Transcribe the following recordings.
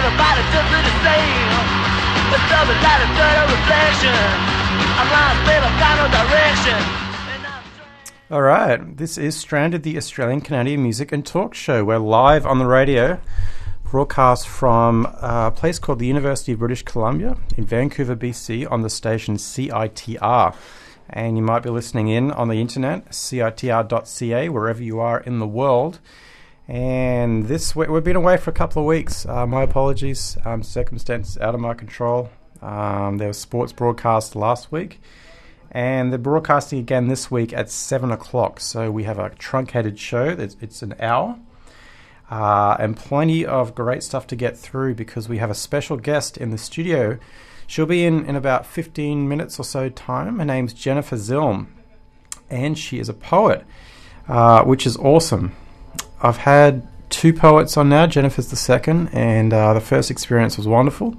body just the same. It's double light of dirt reflection. I'm lost, babe, I've got no direction. All right, this is Stranded, the Australian Canadian music and talk show. We're live on the radio, broadcast from a place called the University of British Columbia in Vancouver, BC, on the station CITR. And you might be listening in on the internet, citr.ca, wherever you are in the world. And we've been away for a couple of weeks. My apologies, circumstances out of my control. There was sports broadcast last week. And they're broadcasting again this week at 7 o'clock. So we have a truncated show. It's an hour. And plenty of great stuff to get through because we have a special guest in the studio. She'll be in about 15 minutes or so time. Her name's Jennifer Zilm. And she is a poet, which is awesome. I've had 2 poets on now. Jennifer's the second. And the first experience was wonderful.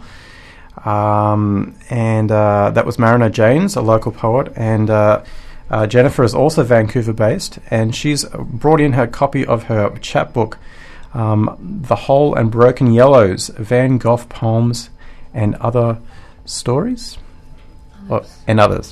That was Marina Janes, a local poet, and Jennifer is also Vancouver-based, and she's brought in her copy of her chapbook, The Whole and Broken Yellows, Van Gogh Poems and Other Stories? And others.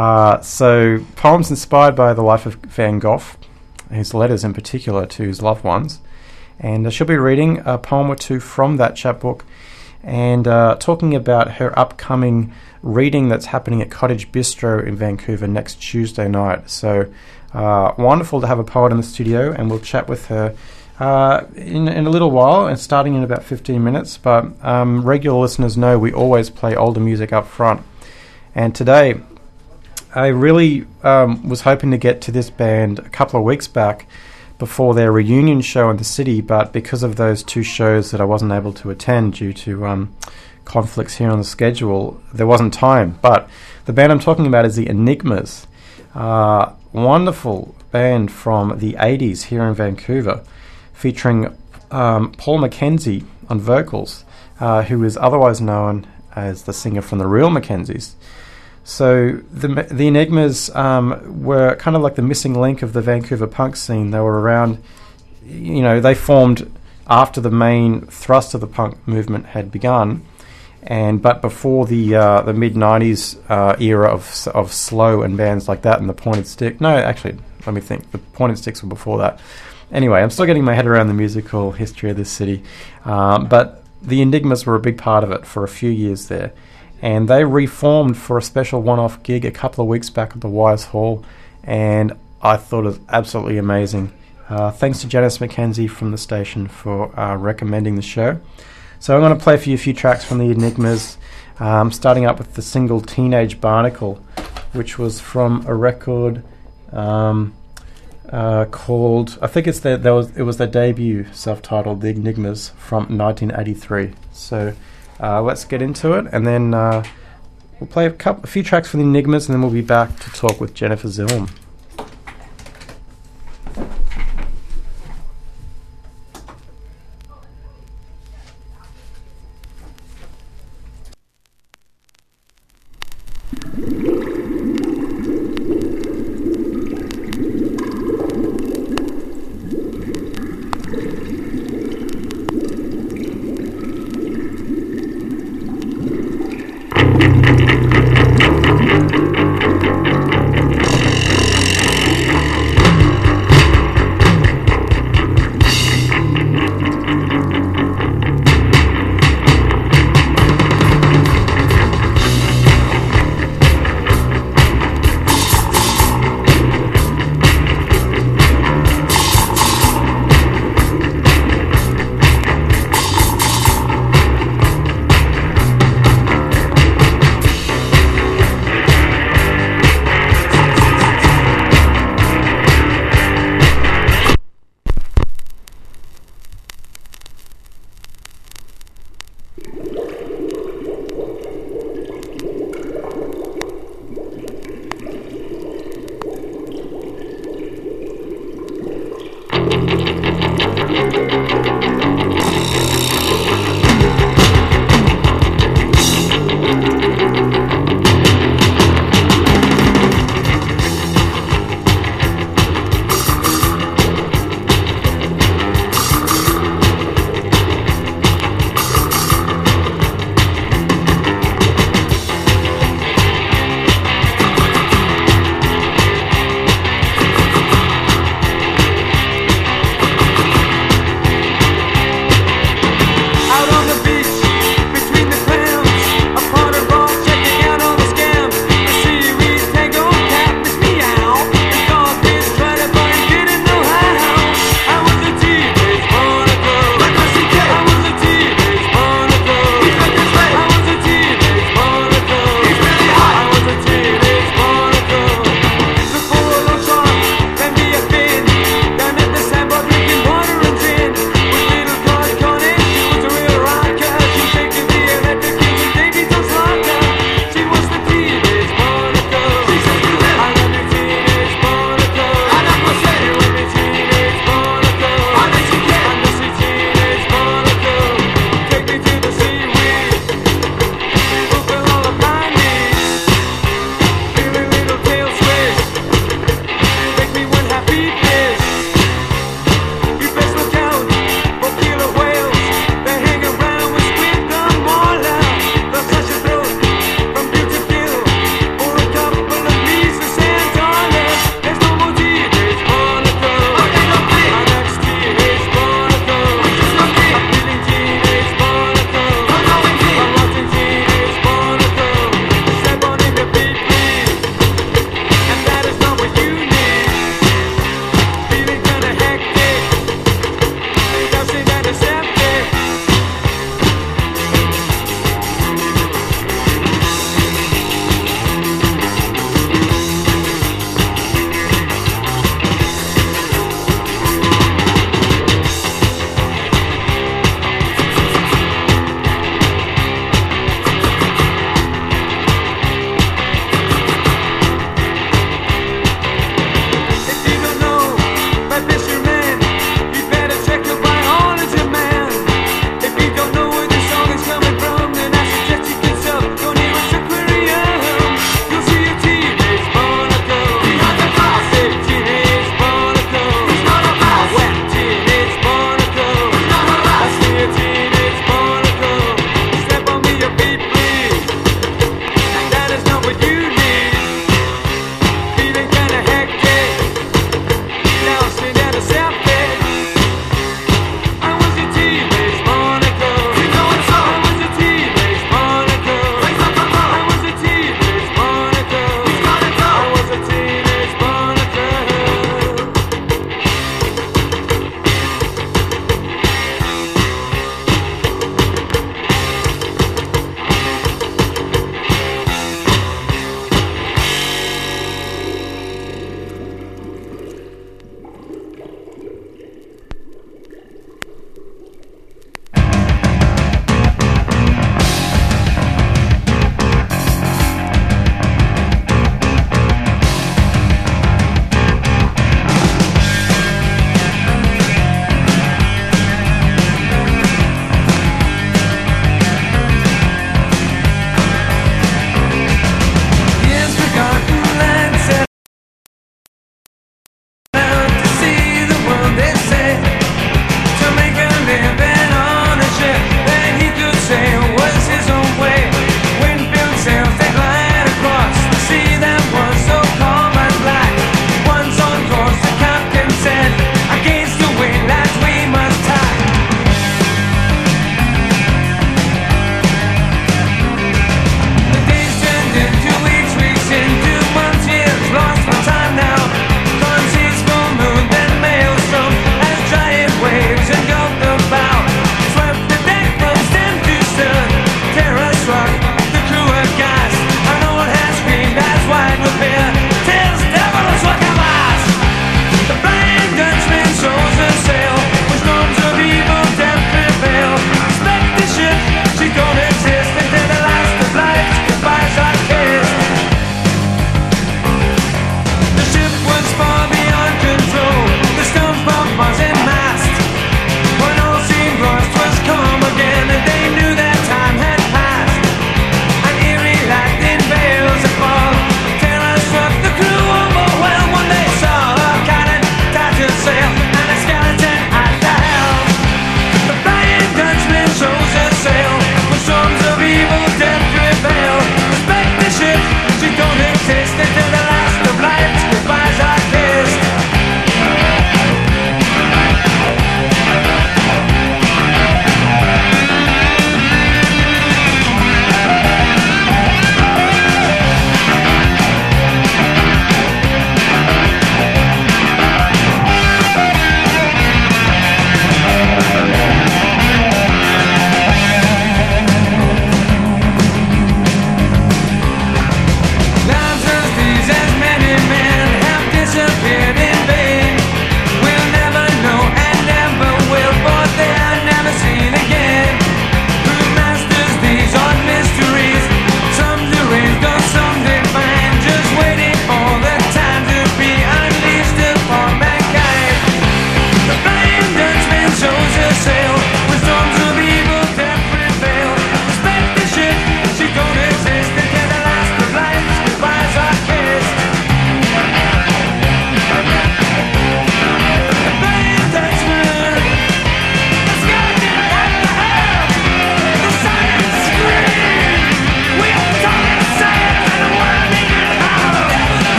So poems inspired by the life of Van Gogh, his letters in particular to his loved ones, and she'll be reading a poem or two from that chapbook, and talking about her upcoming reading that's happening at Cottage Bistro in Vancouver next Tuesday night. So wonderful to have a poet in the studio, and we'll chat with her in a little while, and starting in about 15 minutes. But regular listeners know we always play older music up front. And today, I really was hoping to get to this band a couple of weeks back, before their reunion show in the city, but because of those 2 shows that I wasn't able to attend due to conflicts here on the schedule, there wasn't time. But the band I'm talking about is the Enigmas, wonderful band from the 80s here in Vancouver, featuring Paul McKenzie on vocals, who is otherwise known as the singer from the Real Mackenzies. So the Enigmas were kind of like the missing link of the Vancouver punk scene. They were around, they formed after the main thrust of the punk movement had begun, but before the mid-90s era of Slow and bands like that, and the Pointed Stick. No, actually, let me think. The Pointed Sticks were before that. Anyway, I'm still getting my head around the musical history of this city. But the Enigmas were a big part of it for a few years there. And they reformed for a special one-off gig a couple of weeks back at the Wise Hall, and I thought it was absolutely amazing. Thanks to Janice McKenzie from the station for recommending the show. So I'm going to play for you a few tracks from the Enigmas, starting up with the single Teenage Barnacle, which was from a record called, I think it was their debut self-titled, The Enigmas, from 1983. So let's get into it, and then we'll play a few tracks from the Enigmas, and then we'll be back to talk with Jennifer Zilm.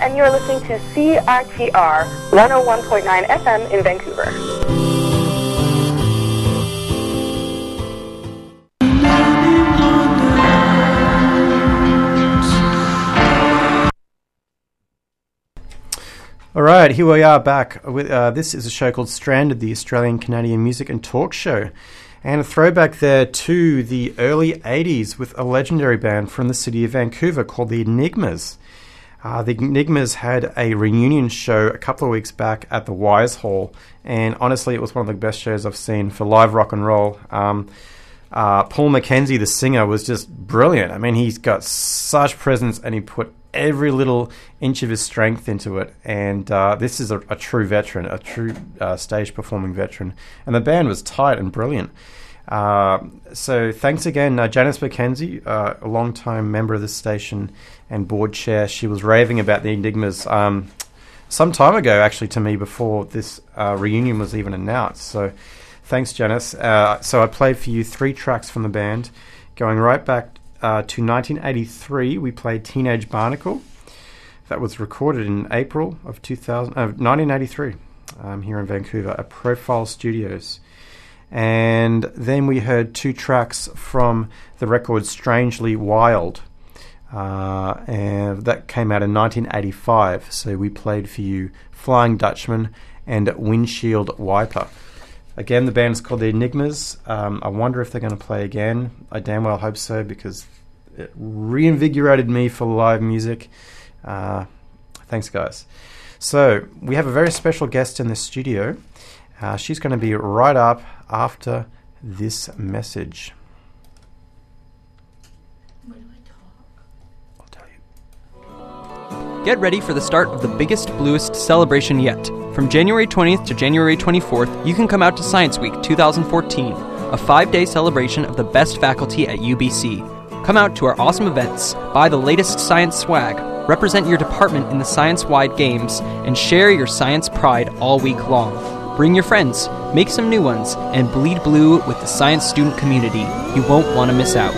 and you are listening to CRTR 101.9 FM in Vancouver. All right, here we are back. This is a show called Stranded, the Australian Canadian Music and Talk Show. And a throwback there to the early 80s with a legendary band from the city of Vancouver called the Enigmas. The Enigmas had a reunion show a couple of weeks back at the Wise Hall, and honestly it was one of the best shows I've seen for live rock and roll. Paul McKenzie, the singer, was just brilliant. I mean, he's got such presence and he put every little inch of his strength into it, and this is a true veteran, a true stage performing veteran, and the band was tight and brilliant. So thanks again, Janice McKenzie, a long-time member of the station and board chair. She was raving about the Enigmas some time ago, actually, to me before this reunion was even announced. So thanks, Janice. So I played for you 3 tracks from the band, going right back to 1983. We played Teenage Barnacle. That was recorded in April of 1983 here in Vancouver at Profile Studios. And then we heard 2 tracks from the record Strangely Wild, and that came out in 1985. So we played for you Flying Dutchman and Windshield Wiper. Again, the band's called the Enigmas. I wonder if they're going to play again. I damn well hope so, because it reinvigorated me for live music. Thanks, guys. So we have a very special guest in the studio. She's going to be right up after this message. Where do I talk? I'll tell you. Get ready for the start of the biggest, bluest celebration yet. From January 20th to January 24th, you can come out to Science Week 2014, a 5-day celebration of the best faculty at UBC. Come out to our awesome events, buy the latest science swag, represent your department in the science-wide games, and share your science pride all week long. Bring your friends, make some new ones, and bleed blue with the science student community. You won't want to miss out.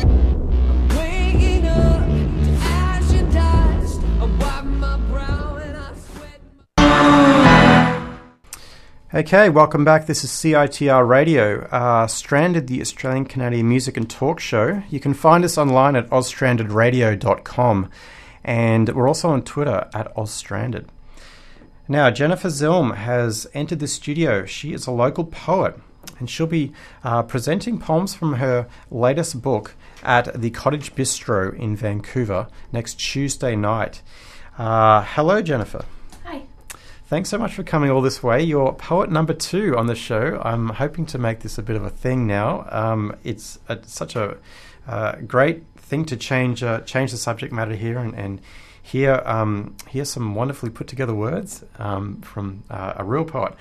Okay, welcome back. This is CITR Radio, Stranded, the Australian Canadian Music and Talk Show. You can find us online at austranded.radio.com, and we're also on Twitter at AusStranded. Now, Jennifer Zilm has entered the studio. She is a local poet, and she'll be presenting poems from her latest book at the Cottage Bistro in Vancouver next Tuesday night. Hello, Jennifer. Hi. Thanks so much for coming all this way. You're poet number 2 on the show. I'm hoping to make this a bit of a thing now. It's such a great thing to change the subject matter here and hear some wonderfully put together words from a real poet.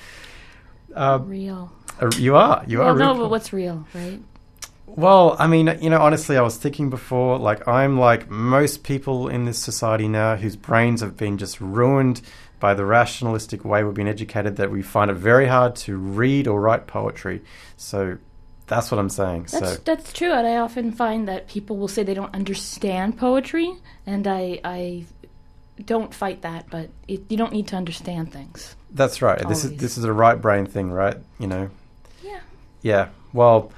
Real. You are well, real. No, but what's real, right? Well, I mean, honestly, I was thinking before, I'm like most people in this society now whose brains have been just ruined by the rationalistic way we've been educated, that we find it very hard to read or write poetry. So that's what I'm saying. That's true, and I often find that people will say they don't understand poetry, and I don't fight that, but you don't need to understand things. That's right. Always. This is a right brain thing, right? Yeah. Yeah. Well,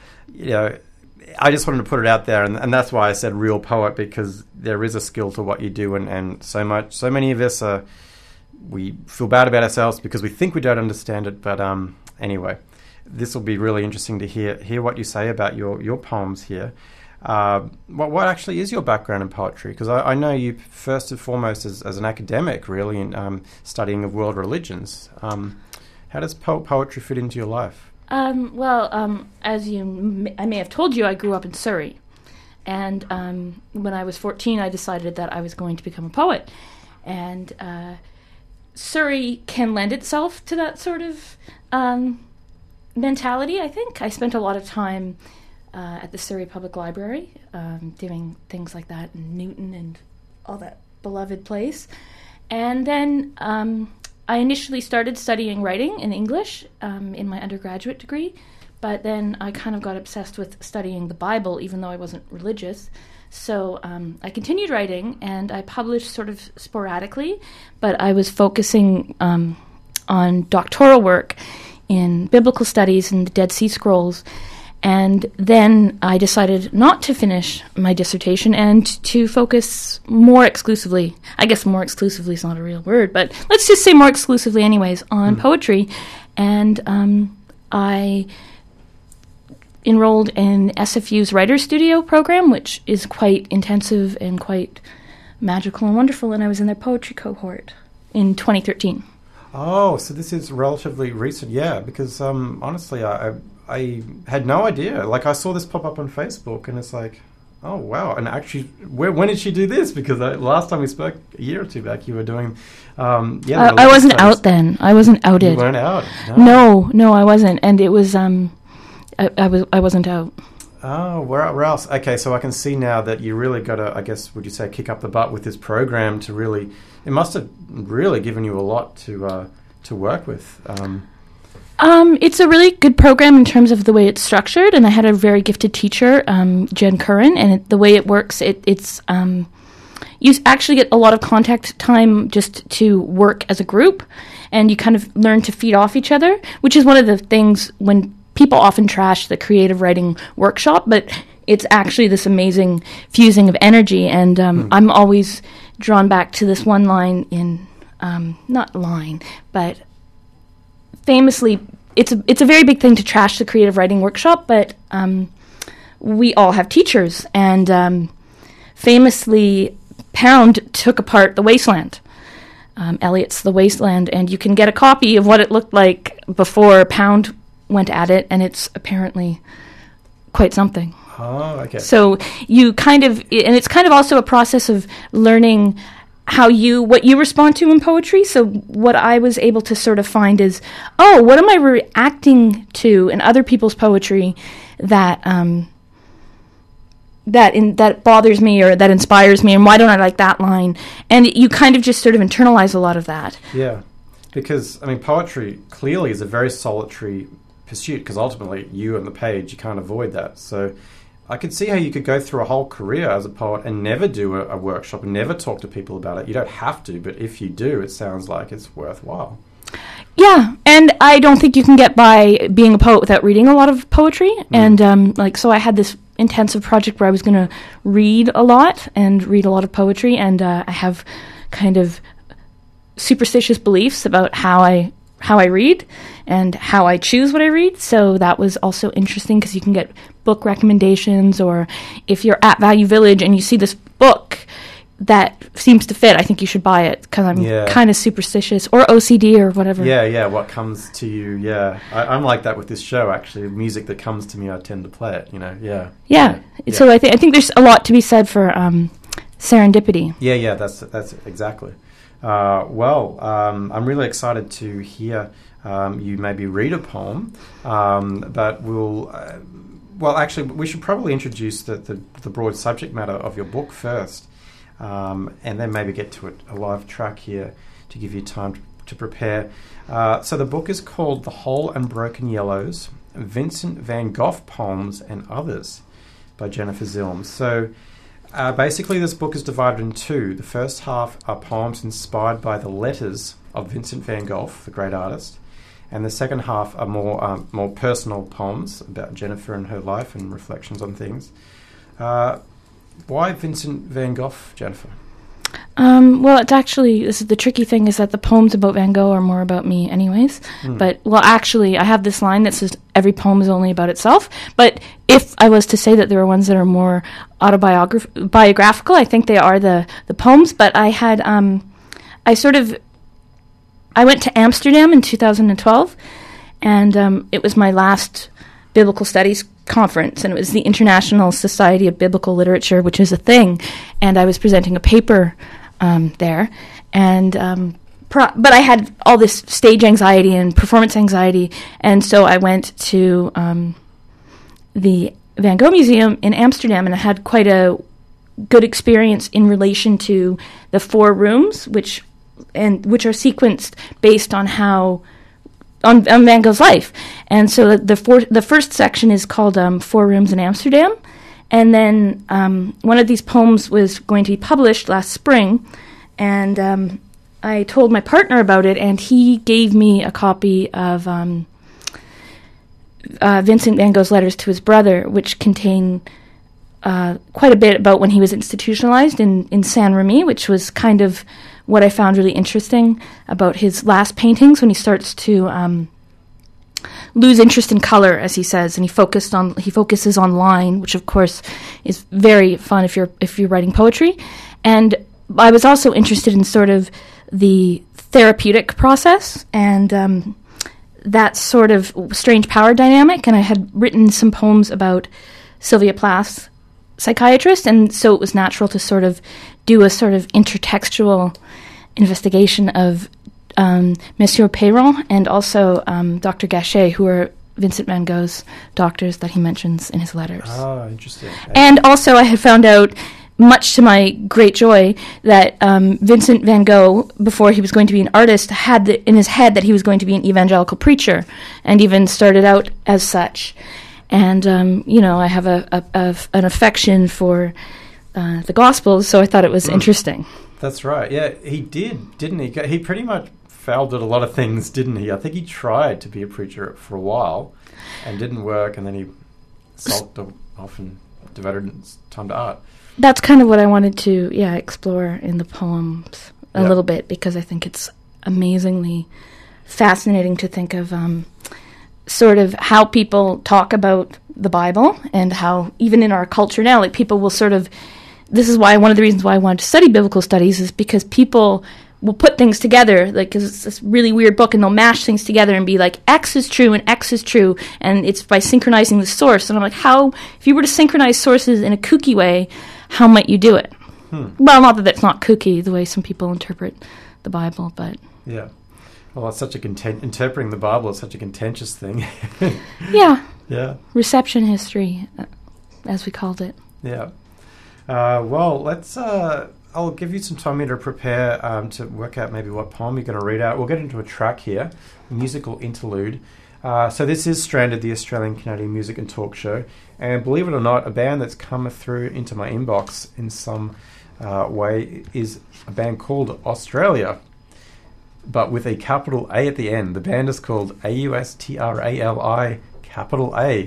I just wanted to put it out there, and that's why I said real poet, because there is a skill to what you do, and so many of us we feel bad about ourselves because we think we don't understand it. But anyway, this will be really interesting to hear what you say about your poems here. What actually is your background in poetry? Because I know you first and foremost as an academic, really, in studying of world religions. How does poetry fit into your life? As I may have told you, I grew up in Surrey. And when I was 14, I decided that I was going to become a poet. And Surrey can lend itself to that sort of mentality, I think. I spent a lot of time at the Surrey Public Library doing things like that in Newton and all that beloved place. And then I initially started studying writing in English in my undergraduate degree, but then I kind of got obsessed with studying the Bible, even though I wasn't religious. So I continued writing, and I published sort of sporadically, but I was focusing on doctoral work in biblical studies and the Dead Sea Scrolls. And then I decided not to finish my dissertation and to focus more exclusively, I guess more exclusively is not a real word, but let's just say more exclusively anyways, on poetry. And I enrolled in SFU's Writer Studio program, which is quite intensive and quite magical and wonderful, and I was in their poetry cohort in 2013. Oh, so this is relatively recent, yeah, because honestly, I had no idea. Like, I saw this pop up on Facebook, and it's like, oh, wow. And actually, when did she do this? Because last time we spoke, a year or two back, you were doing, I wasn't out then. I wasn't outed. You weren't out? No, I wasn't. And it was, I wasn't out. Oh, where else? Okay, so I can see now that you really got to, I guess, would you say, kick up the butt with this program to really, it must have really given you a lot to work with. It's a really good program in terms of the way it's structured, and I had a very gifted teacher, Jen Curran, and the way it works, it's you actually get a lot of contact time just to work as a group, and you kind of learn to feed off each other, which is one of the things when people often trash the creative writing workshop, but it's actually this amazing fusing of energy, and I'm always drawn back to this one line in, not line, but famously, it's a very big thing to trash the creative writing workshop, but we all have teachers, and famously, Pound took apart The Wasteland, Eliot's The Wasteland, and you can get a copy of what it looked like before Pound went at it, and it's apparently quite something. Oh, okay. So you kind of, and it's kind of also a process of learning what you respond to in poetry. So what I was able to sort of find is, what am I reacting to in other people's poetry that that bothers me or that inspires me, and why don't I like that line? And you kind of just sort of internalize a lot of that. Yeah, because I mean, poetry clearly is a very solitary pursuit, because ultimately you and the page, you can't avoid that. So I could see how you could go through a whole career as a poet and never do a workshop and never talk to people about it. You don't have to, but if you do, it sounds like it's worthwhile. Yeah, and I don't think you can get by being a poet without reading a lot of poetry. And so I had this intensive project where I was going to read a lot of poetry, and I have kind of superstitious beliefs about how I read and how I choose what I read. So that was also interesting, because you can get book recommendations, or if you're at Value Village and you see this book that seems to fit, I think you should buy it, because I'm kind of superstitious, or OCD or whatever. Yeah, what comes to you, yeah. I'm like that with this show, actually. Music that comes to me, I tend to play it, Yeah. So I think there's a lot to be said for serendipity. Yeah, that's exactly. I'm really excited to hear you maybe read a poem, but actually, we should probably introduce the broad subject matter of your book first, and then maybe get to a live track here to give you time to prepare. So the book is called The Whole and Broken Yellows, Vincent van Gogh Poems and Others by Jennifer Zilm. So basically, this book is divided in two. The first half are poems inspired by the letters of Vincent van Gogh, the great artist, and the second half are more personal poems about Jennifer and her life and reflections on things. Why Vincent van Gogh, Jennifer? Well, it's actually, this is the tricky thing, is that the poems about Van Gogh are more about me anyways. But, actually, I have this line that says every poem is only about itself. But if I was to say that there are ones that are more autobiographical, I think they are the poems. But I had, I went to Amsterdam in 2012, and it was my last biblical studies conference, and it was the International Society of Biblical Literature, which is a thing, and I was presenting a paper there, and but I had all this stage anxiety and performance anxiety, and so I went to the Van Gogh Museum in Amsterdam, and I had quite a good experience in relation to the 4 rooms, which are sequenced based on on Van Gogh's life. And so the first section is called 4 Rooms in Amsterdam, And then one of these poems was going to be published last spring, and I told my partner about it, and he gave me a copy of Vincent van Gogh's letters to his brother, which contain quite a bit about when he was institutionalized in Saint-Remy, which was kind of what I found really interesting about his last paintings, when he starts to lose interest in color, as he says, and he focuses on line, which of course is very fun if you're writing poetry. And I was also interested in sort of the therapeutic process and that sort of strange power dynamic, and I had written some poems about Sylvia Plath's psychiatrist, and so it was natural to sort of do a sort of intertextual investigation of Monsieur Perron and also Dr. Gachet, who are Vincent van Gogh's doctors that he mentions in his letters. Oh, interesting. And also I had found out, much to my great joy, that Vincent van Gogh, before he was going to be an artist, had in his head that he was going to be an evangelical preacher, and even started out as such. And, I have an affection for the Gospels, so I thought it was interesting. That's right. Yeah, he did, didn't he? He pretty much failed at a lot of things, didn't he? I think he tried to be a preacher for a while and didn't work, and then he sulked off and devoted his time to art. That's kind of what I wanted to, explore in the poems a little bit, because I think it's amazingly fascinating to think of sort of how people talk about the Bible, and how even in our culture now, like, people will sort of, this is why one of the reasons why I wanted to study biblical studies is because people will put things together, like, because it's this really weird book, and they'll mash things together and be like, X is true and X is true, and it's by synchronizing the source. And I'm like, how, if you were to synchronize sources in a kooky way, how might you do it? Well, not that it's not kooky, the way some people interpret the Bible, but... Yeah. Well, it's such a interpreting the Bible is such a contentious thing. Yeah. Yeah. Reception history, as we called it. Yeah. Well, let's... I'll give you some time here to prepare to work out maybe what poem you're going to read out. We'll get into a track here, a musical interlude. So this is Stranded, the Australian-Canadian music and talk show. And believe it or not, a band that's come through into my inbox in some way is a band called Australia, but with a capital A at the end. The band is called Australi, capital A.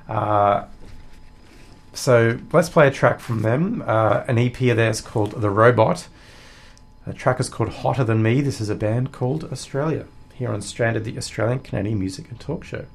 So let's play a track from them. An EP of theirs called The Robot. The track is called Hotter Than Me. This is a band called Australia, here on Stranded, the Australian-Canadian music and talk show.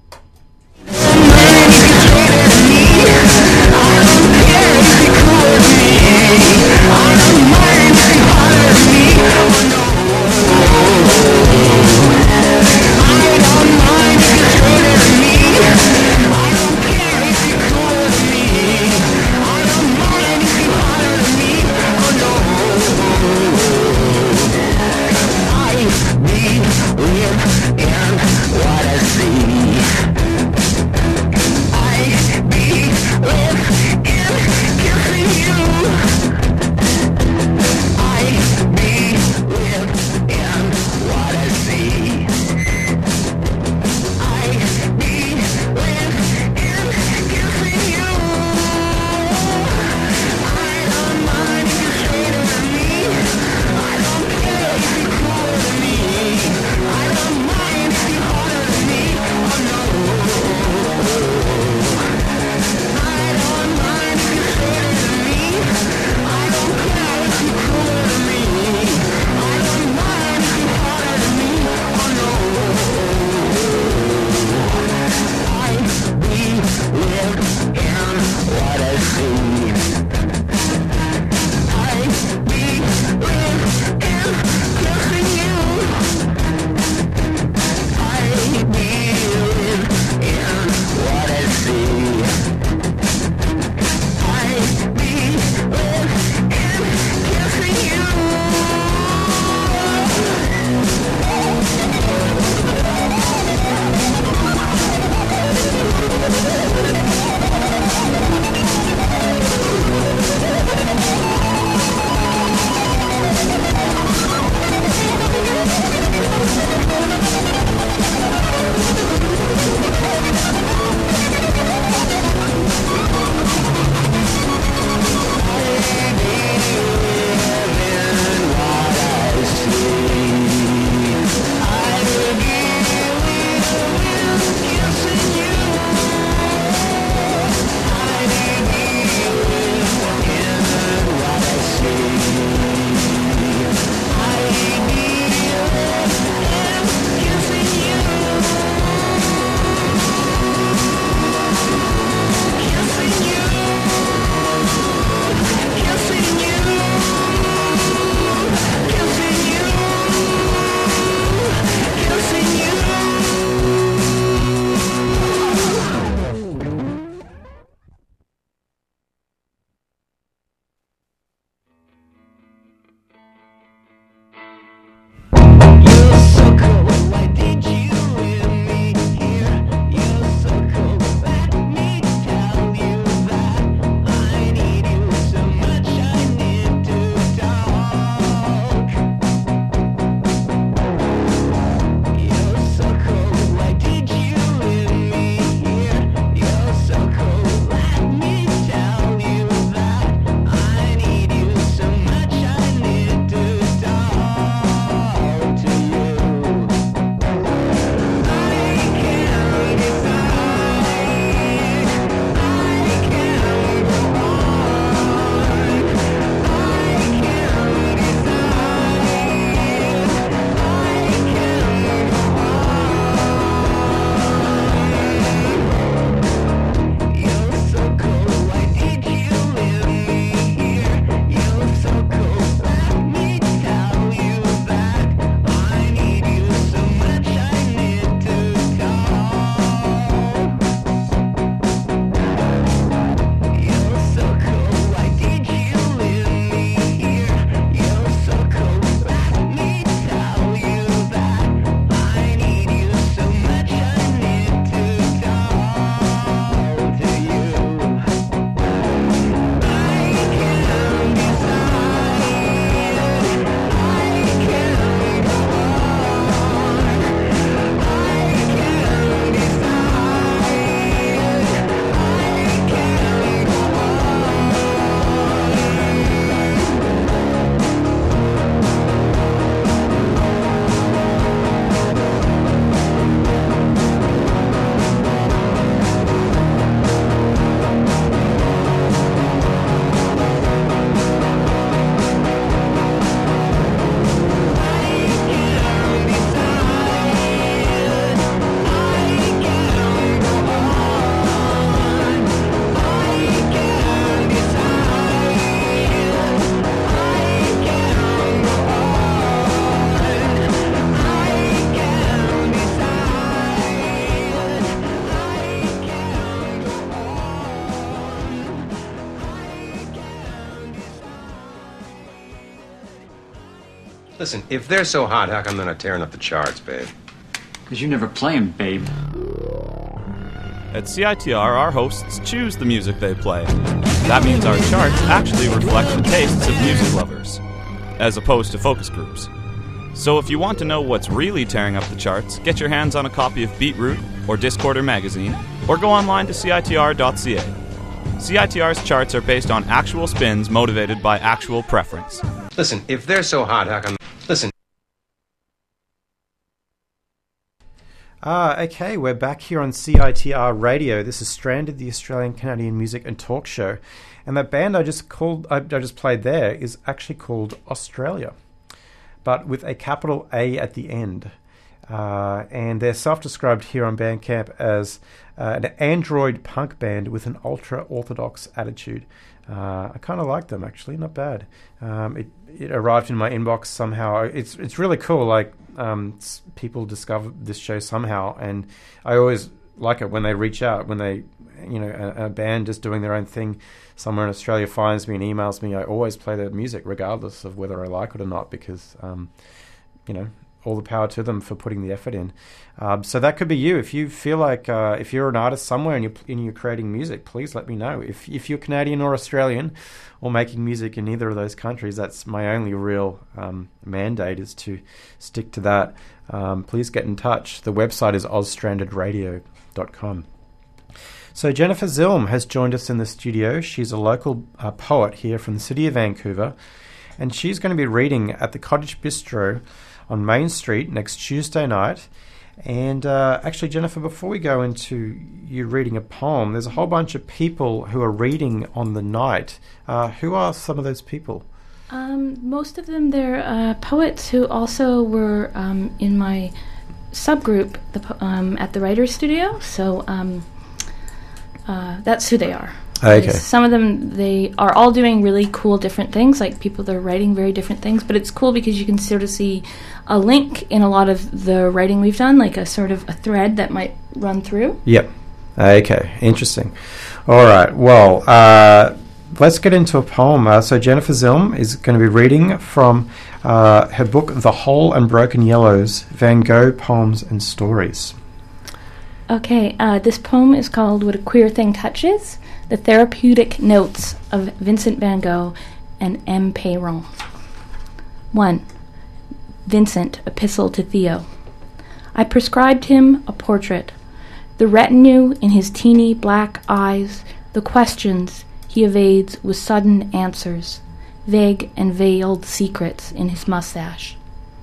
See Listen, if they're so hot, how come they're not tearing up the charts, babe? Because you never play 'em, babe. At CITR, our hosts choose the music they play. That means our charts actually reflect the tastes of music lovers, as opposed to focus groups. So if you want to know what's really tearing up the charts, get your hands on a copy of Beatroot or Discorder magazine, or go online to CITR.ca. CITR's charts are based on actual spins motivated by actual preference. Listen, if they're so hot, how come... Listen. Okay, we're back here on CITR Radio. This is Stranded, the Australian Canadian Music and Talk Show. And that band I just played there is actually called Australia, but with a capital A at the end. And they're self-described here on Bandcamp as an android punk band with an ultra-orthodox attitude. I kind of like them, actually, not bad. It arrived in my inbox somehow. It's really cool, like people discover this show somehow, and I always like it when they reach out, when they, a band just doing their own thing somewhere in Australia finds me and emails me. I always play their music regardless of whether I like it or not, because all the power to them for putting the effort in. So that could be you. If you feel like if you're an artist somewhere and you're creating music, please let me know. If you're Canadian or Australian or making music in either of those countries, that's my only real mandate, is to stick to that. Please get in touch. The website is ozstrandedradio.com. So Jennifer Zilm has joined us in the studio. She's a local poet here from the city of Vancouver, and she's going to be reading at the Cottage Bistro on Main Street next Tuesday night. And actually, Jennifer, before we go into you reading a poem, there's a whole bunch of people who are reading on the night. Who are some of those people? Most of them, they're poets who also were in my subgroup at the Writers Studio. So that's who they are. Okay. Some of them, they are all doing really cool different things, like people that are writing very different things, but it's cool because you can sort of see a link in a lot of the writing we've done, like a sort of a thread that might run through. Yep. Okay, interesting. All right, well, let's get into a poem. So Jennifer Zilm is going to be reading from her book, The Whole and Broken Yellows, Van Gogh Poems and Stories. Okay, this poem is called What a Queer Thing Touches, the Therapeutic Notes of Vincent van Gogh and M. Peyron. 1. Vincent, Epistle to Theo. I prescribed him a portrait. The retinue in his teeny black eyes, the questions he evades with sudden answers, vague and veiled secrets in his mustache.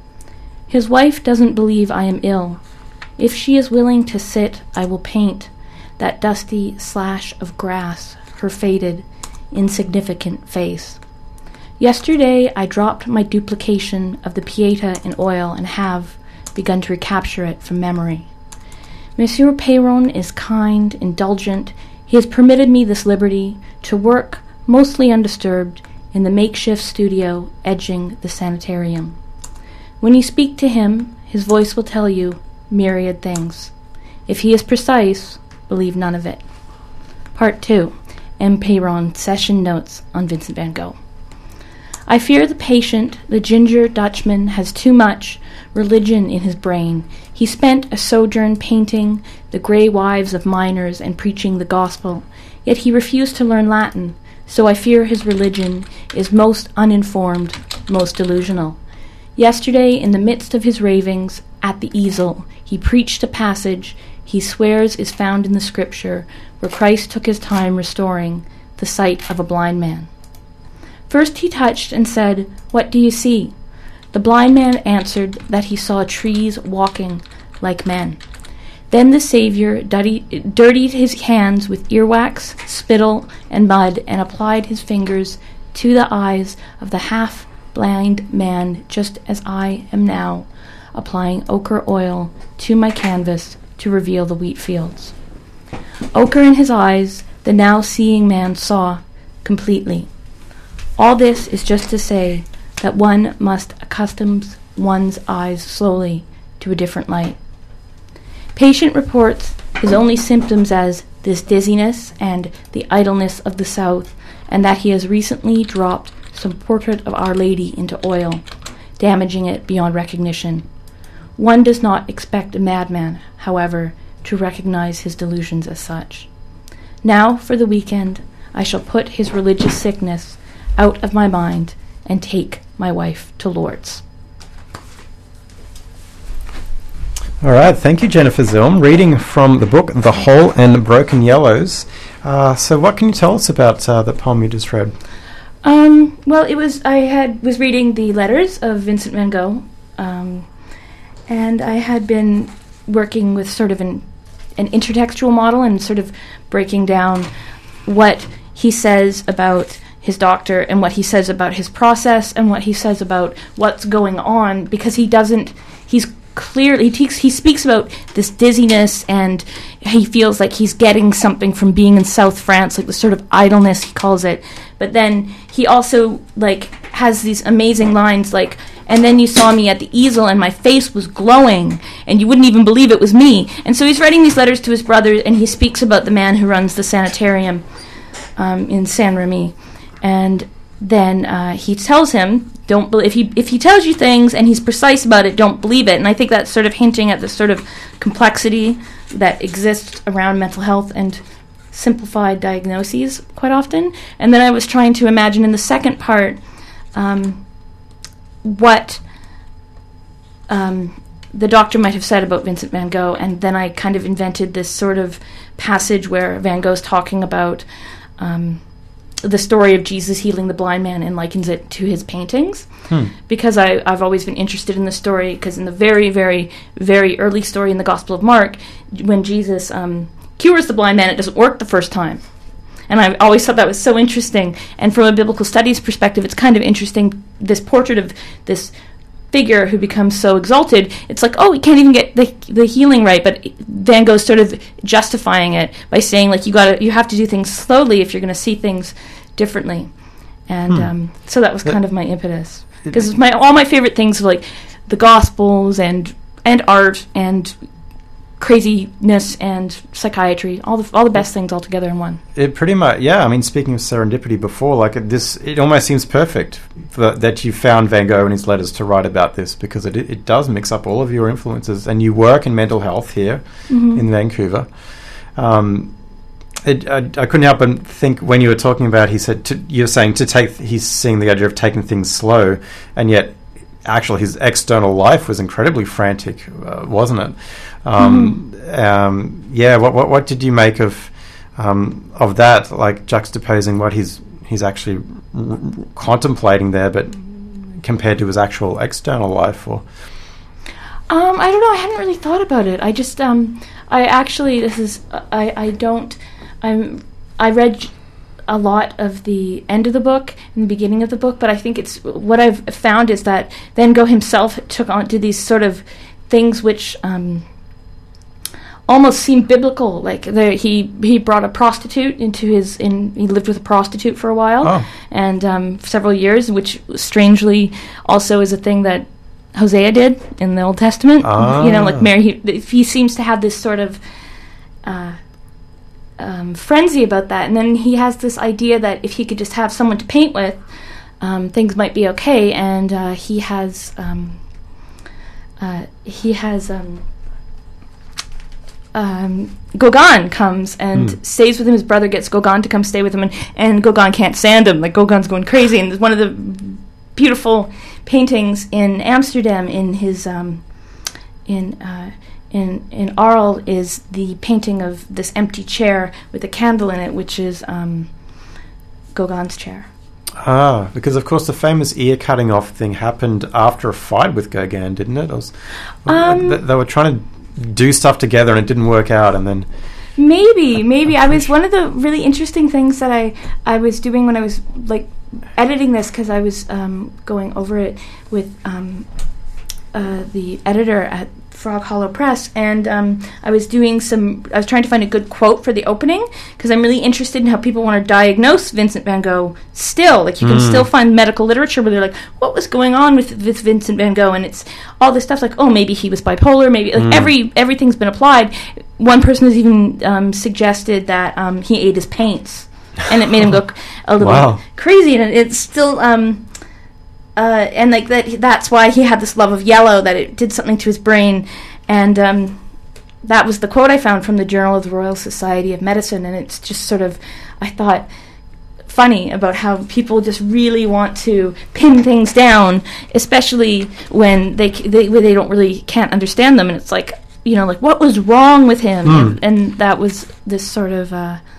His wife doesn't believe I am ill. If she is willing to sit, I will paint that dusty slash of grass, her faded, insignificant face. Yesterday I dropped my duplication of the Pieta in oil and have begun to recapture it from memory. Monsieur Peyron is kind, indulgent. He has permitted me this liberty to work, mostly undisturbed, in the makeshift studio edging the sanitarium. When you speak to him, his voice will tell you myriad things. If he is precise, believe none of it. Part 2. M. Peyron Session Notes on Vincent van Gogh. I fear the patient, the ginger Dutchman, has too much religion in his brain. He spent a sojourn painting the grey wives of miners and preaching the gospel, yet he refused to learn Latin, so I fear his religion is most uninformed, most delusional. Yesterday, in the midst of his ravings, at the easel, he preached a passage he swears is found in the scripture, where Christ took his time restoring the sight of a blind man. First he touched and said, "What do you see?" The blind man answered that he saw trees walking like men. Then the Savior dirtied his hands with earwax, spittle, and mud, and applied his fingers to the eyes of the half-blind man, just as I am now applying ochre oil to my canvas to reveal the wheat fields. Ochre in his eyes, the now seeing man saw completely. All this is just to say that one must accustom one's eyes slowly to a different light. Patient reports his only symptoms as this dizziness and the idleness of the South, and that he has recently dropped some portrait of Our Lady into oil. damaging it beyond recognition. One does not expect a madman, however, to recognize his delusions as such. Now, for the weekend, I shall put his religious sickness out of my mind and take my wife to Lourdes. All right, thank you, Jennifer Zilm. Reading from the book The Whole and Broken Yellows. So what can you tell us about the poem you just read? Well, I was reading the letters of Vincent van Gogh, and I had been working with sort of an intertextual model and sort of breaking down what he says about his doctor and what he says about his process and what he says about what's going on, because he speaks about this dizziness, and he feels like he's getting something from being in South France, like the sort of idleness, he calls it. But then he also has these amazing lines like, and then you saw me at the easel and my face was glowing and you wouldn't even believe it was me. And so he's writing these letters to his brother, and he speaks about the man who runs the sanitarium in Saint-Remy. And then he tells him, if he tells you things and he's precise about it, don't believe it. And I think that's sort of hinting at the sort of complexity that exists around mental health and simplified diagnoses quite often. And then I was trying to imagine in the second part what the doctor might have said about Vincent van Gogh, and then I kind of invented this sort of passage where Van Gogh's talking about the story of Jesus healing the blind man and likens it to his paintings. Because I've always been interested in the story, because in the very, very, very early story in the Gospel of Mark, when Jesus cures the blind man, it doesn't work the first time. And I always thought that was so interesting. And from a biblical studies perspective, it's kind of interesting, this portrait of this figure who becomes so exalted. It's like, oh, he can't even get the healing right. But Van Gogh's sort of justifying it by saying, like, you have to do things slowly if you're going to see things differently. And so that was kind of my impetus. Because all my favorite things are like the Gospels and art and craziness and psychiatry, all the best things all together in one. It pretty much, yeah. I mean, speaking of serendipity before, it almost seems perfect that you found Van Gogh in his letters to write about this, because it does mix up all of your influences, and you work in mental health here in Vancouver. I couldn't help but think when you were talking about, he's seeing the idea of taking things slow, and yet actually his external life was incredibly frantic, wasn't it? What did you make of that, like juxtaposing what he's actually contemplating there, but compared to his actual external life? Or I don't know, I hadn't really thought about it. I just I read a lot of the end of the book and the beginning of the book, but I think it's what I've found is that Van Gogh himself took on to these sort of things which almost seem biblical. Like he brought a prostitute he lived with a prostitute for a while, and several years, which strangely also is a thing that Hosea did in the Old Testament. Like Mary, he seems to have this sort of frenzy about that, and then he has this idea that if he could just have someone to paint with, things might be okay. And he has Gauguin comes and stays with him. His brother gets Gauguin to come stay with him, and Gauguin can't stand him. Like, Gauguin's going crazy. And one of the beautiful paintings in Amsterdam in his in Arles is the painting of this empty chair with a candle in it, which is Gauguin's chair. Because of course the famous ear cutting off thing happened after a fight with Gauguin, didn't it? They were trying to do stuff together and it didn't work out, and then maybe I was one of the really interesting things that I was doing when I was like editing this, because I was going over it with the editor at Frog Hollow Press, and I was trying to find a good quote for the opening, because I'm really interested in how people want to diagnose Vincent van Gogh still. Like, you can still find medical literature where they're like, what was going on with Vincent van Gogh? And it's all this stuff like, oh, maybe he was bipolar, maybe, like, everything's been applied. One person has even suggested that he ate his paints, and it made him look a little crazy, and it's still and like that's why he had this love of yellow, that it did something to his brain. And that was the quote I found from the Journal of the Royal Society of Medicine, and it's just sort of, I thought, funny about how people just really want to pin things down, especially when they don't really can't understand them. And it's like, you know, like, what was wrong with him? And that was this sort of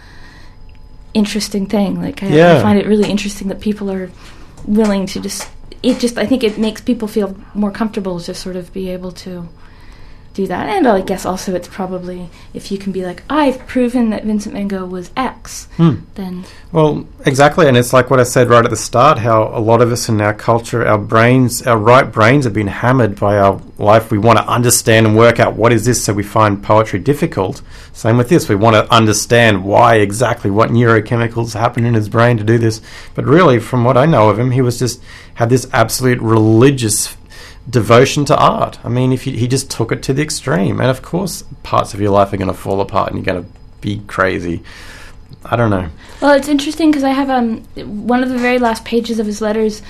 interesting thing. Like, I find it really interesting that people are willing to I think it makes people feel more comfortable to sort of be able to do that. And I guess also it's probably, if you can be like, I've proven that Vincent van Gogh was X, then... Well, exactly, and it's like what I said right at the start, how a lot of us in our culture, our right brains have been hammered by our life. We want to understand and work out what is this, so we find poetry difficult. Same with this, we want to understand why exactly, what neurochemicals happen in his brain to do this. But really, from what I know of him, he was just had this absolute religious devotion to art. I mean, he just took it to the extreme, and of course parts of your life are going to fall apart and you're going to be crazy. I don't know. Well, it's interesting because I have one of the very last pages of his letters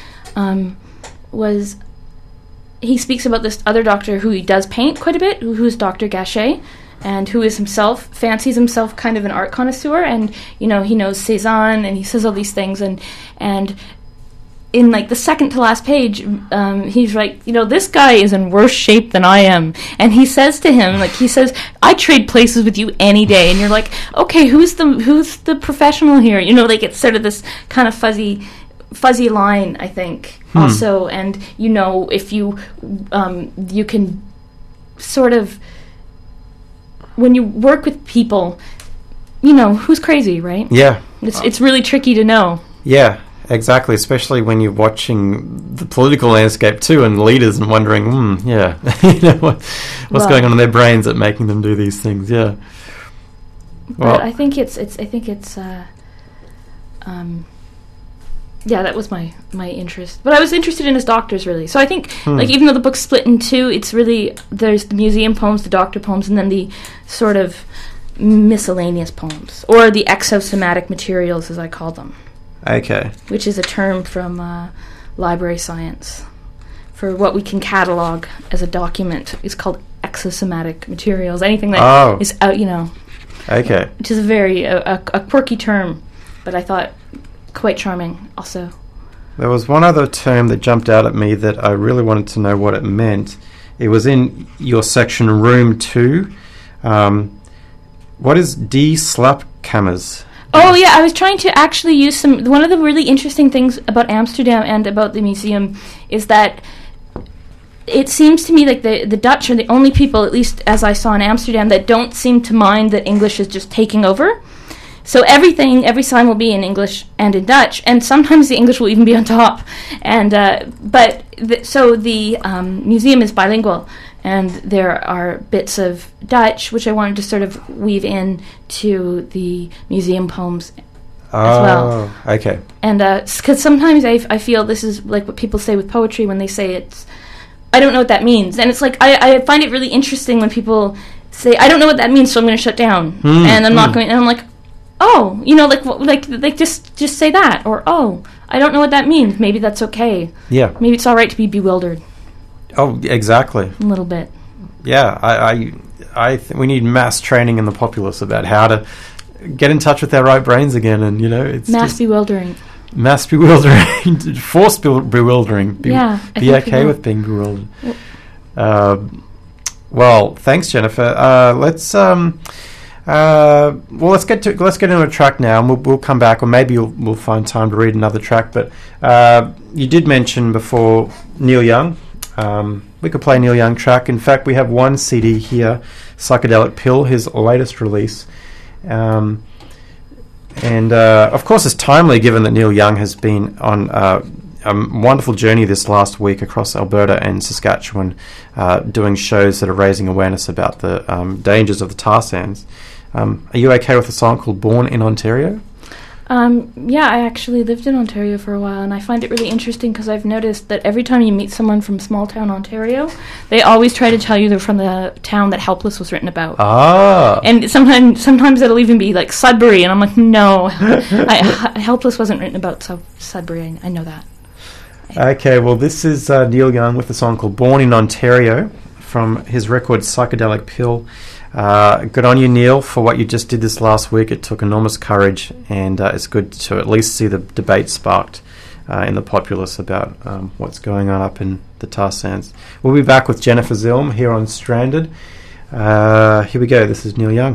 was he speaks about this other doctor who he does paint quite a bit, who's Dr. Gachet, and who is fancies himself kind of an art connoisseur, and you know, he knows Cézanne, and he says all these things, and in like the second to last page, he's like, you know, this guy is in worse shape than I am, and he says to him, like, he says, I trade places with you any day, and you're like, okay, who's the professional here? You know, like, it's sort of this kind of fuzzy line, I think, also, and you know, if you you can sort of, when you work with people, you know, who's crazy, right? Yeah. It's really tricky to know. Yeah. Exactly, especially when you're watching the political landscape too, and leaders, and wondering, you know, what's going on in their brains that making them do these things. Yeah. Well, but I think it's that was my interest. But I was interested in his doctors, really. So I think, like, even though the book's split in two, it's really, there's the museum poems, the doctor poems, and then the sort of miscellaneous poems, or the exosomatic materials, as I call them. Okay. Which is a term from library science for what we can catalog as a document. It's called exosomatic materials. Anything that is out, you know. Okay. Which is a very a quirky term, but I thought quite charming also. There was one other term that jumped out at me that I really wanted to know what it meant. It was in your section, Room 2. What is Die Slaapkamers? Oh, yeah, I was trying to actually use one of the really interesting things about Amsterdam and about the museum is that it seems to me like the Dutch are the only people, at least as I saw in Amsterdam, that don't seem to mind that English is just taking over. So every sign will be in English and in Dutch, and sometimes the English will even be on top. And so the museum is bilingual, and there are bits of Dutch, which I wanted to sort of weave in to the museum poems as well. Oh, okay. And because sometimes I feel this is like what people say with poetry when they say it's, I don't know what that means. And it's like, I find it really interesting when people say, I don't know what that means, so I'm going to shut down. And I'm not going, and I'm like, oh, you know, like just say that. Or, oh, I don't know what that means. Maybe that's okay. Yeah. Maybe it's all right to be bewildered. Oh, exactly. A little bit. Yeah, I think we need mass training in the populace about how to get in touch with our right brains again, and you know, it's mass bewildering. Mass bewildering, forced bewildering. Be okay with being bewildered. Well, thanks, Jennifer. Let's get into a track now, and we'll come back, or maybe we'll find time to read another track. But you did mention before Neil Young. We could play Neil Young track. In fact, we have one CD here, Psychedelic Pill, his latest release. And of course it's timely given that Neil Young has been on a wonderful journey this last week across Alberta and Saskatchewan, doing shows that are raising awareness about the dangers of the tar sands. Are you okay with a song called Born in Ontario? Yeah, I actually lived in Ontario for a while, and I find it really interesting because I've noticed that every time you meet someone from small town Ontario, they always try to tell you they're from the town that Helpless was written about. Ah. And sometimes it'll even be like Sudbury, and I'm like, no, Helpless wasn't written about Sudbury. I know that. Okay, well, this is Neil Young with a song called Born in Ontario from his record Psychedelic Pill. Good on you, Neil, for what you just did this last week. It took enormous courage, and it's good to at least see the debate sparked in the populace about what's going on up in the tar sands. We'll be back with Jennifer Zilm here on Stranded. Here we go. This is Neil Young.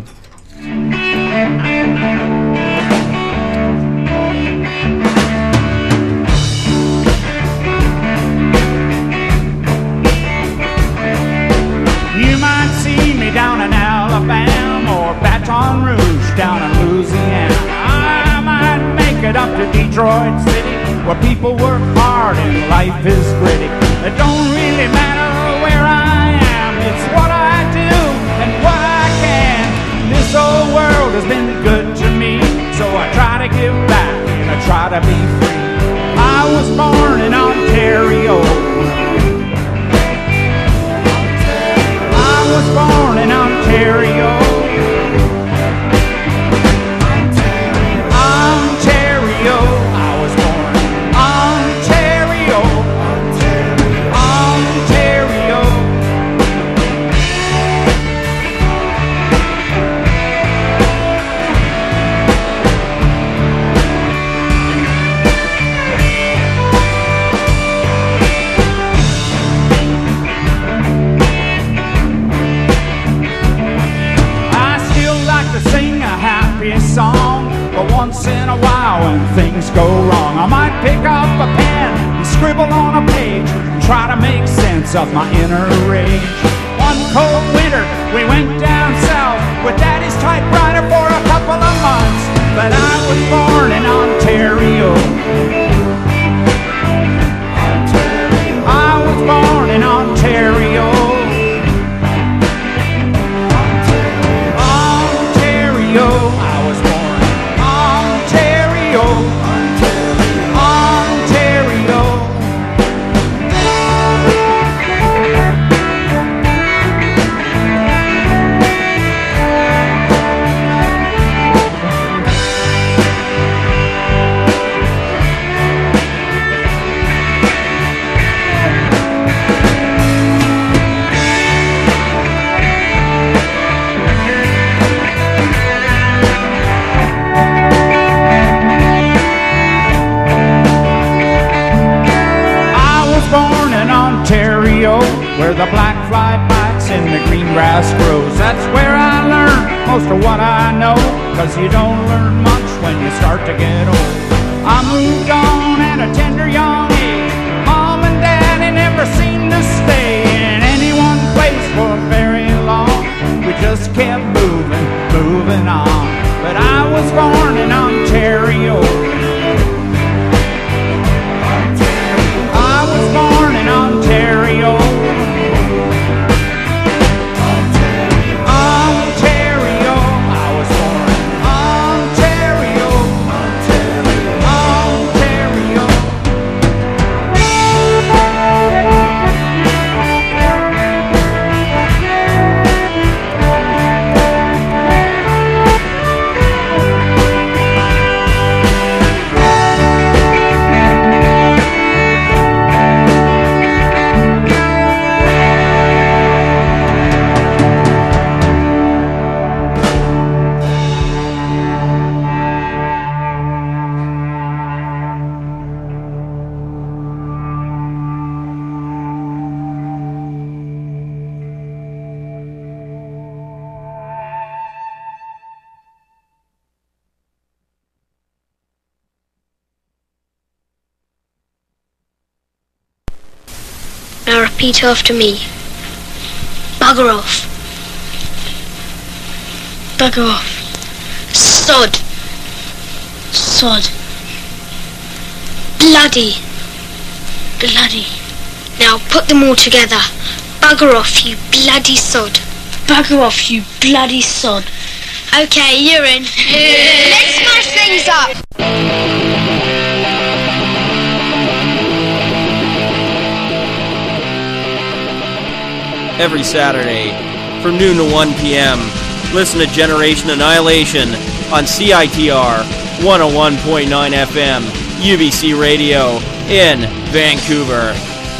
Down in Alabama or Baton Rouge down in Louisiana. I might make it up to Detroit City where people work hard and life is gritty. It don't really matter where I am, it's what I do and what I can. This old world has been good to me, so I try to give back and I try to be free. I was born in Ontario. I was born in Ontario. Ontario. I was born in Ontario. Ontario. Song, but once in a while when things go wrong, I might pick up a pen and scribble on a page and try to make sense of my inner rage. One cold winter we went down south with Daddy's typewriter for a couple of months, but I was born in Ontario. I was born in Ontario. Ontario. Where the black fly bites and the green grass grows. That's where I learned most of what I know, 'cause you don't learn much when you start to get old. I moved on at a tender young age. Mom and Daddy never seemed to stay in any one place for very long. We just kept moving on. But I was born in Ontario. I was born in Ontario. Now repeat after me. Bugger off. Bugger off. Sod. Sod. Bloody. Bloody. Now put them all together. Bugger off, you bloody sod. Bugger off, you bloody sod. Okay, you're in. Let's smash things up. Every Saturday from noon to 1 p.m. Listen to Generation Annihilation on CITR 101.9 FM. UBC Radio in Vancouver.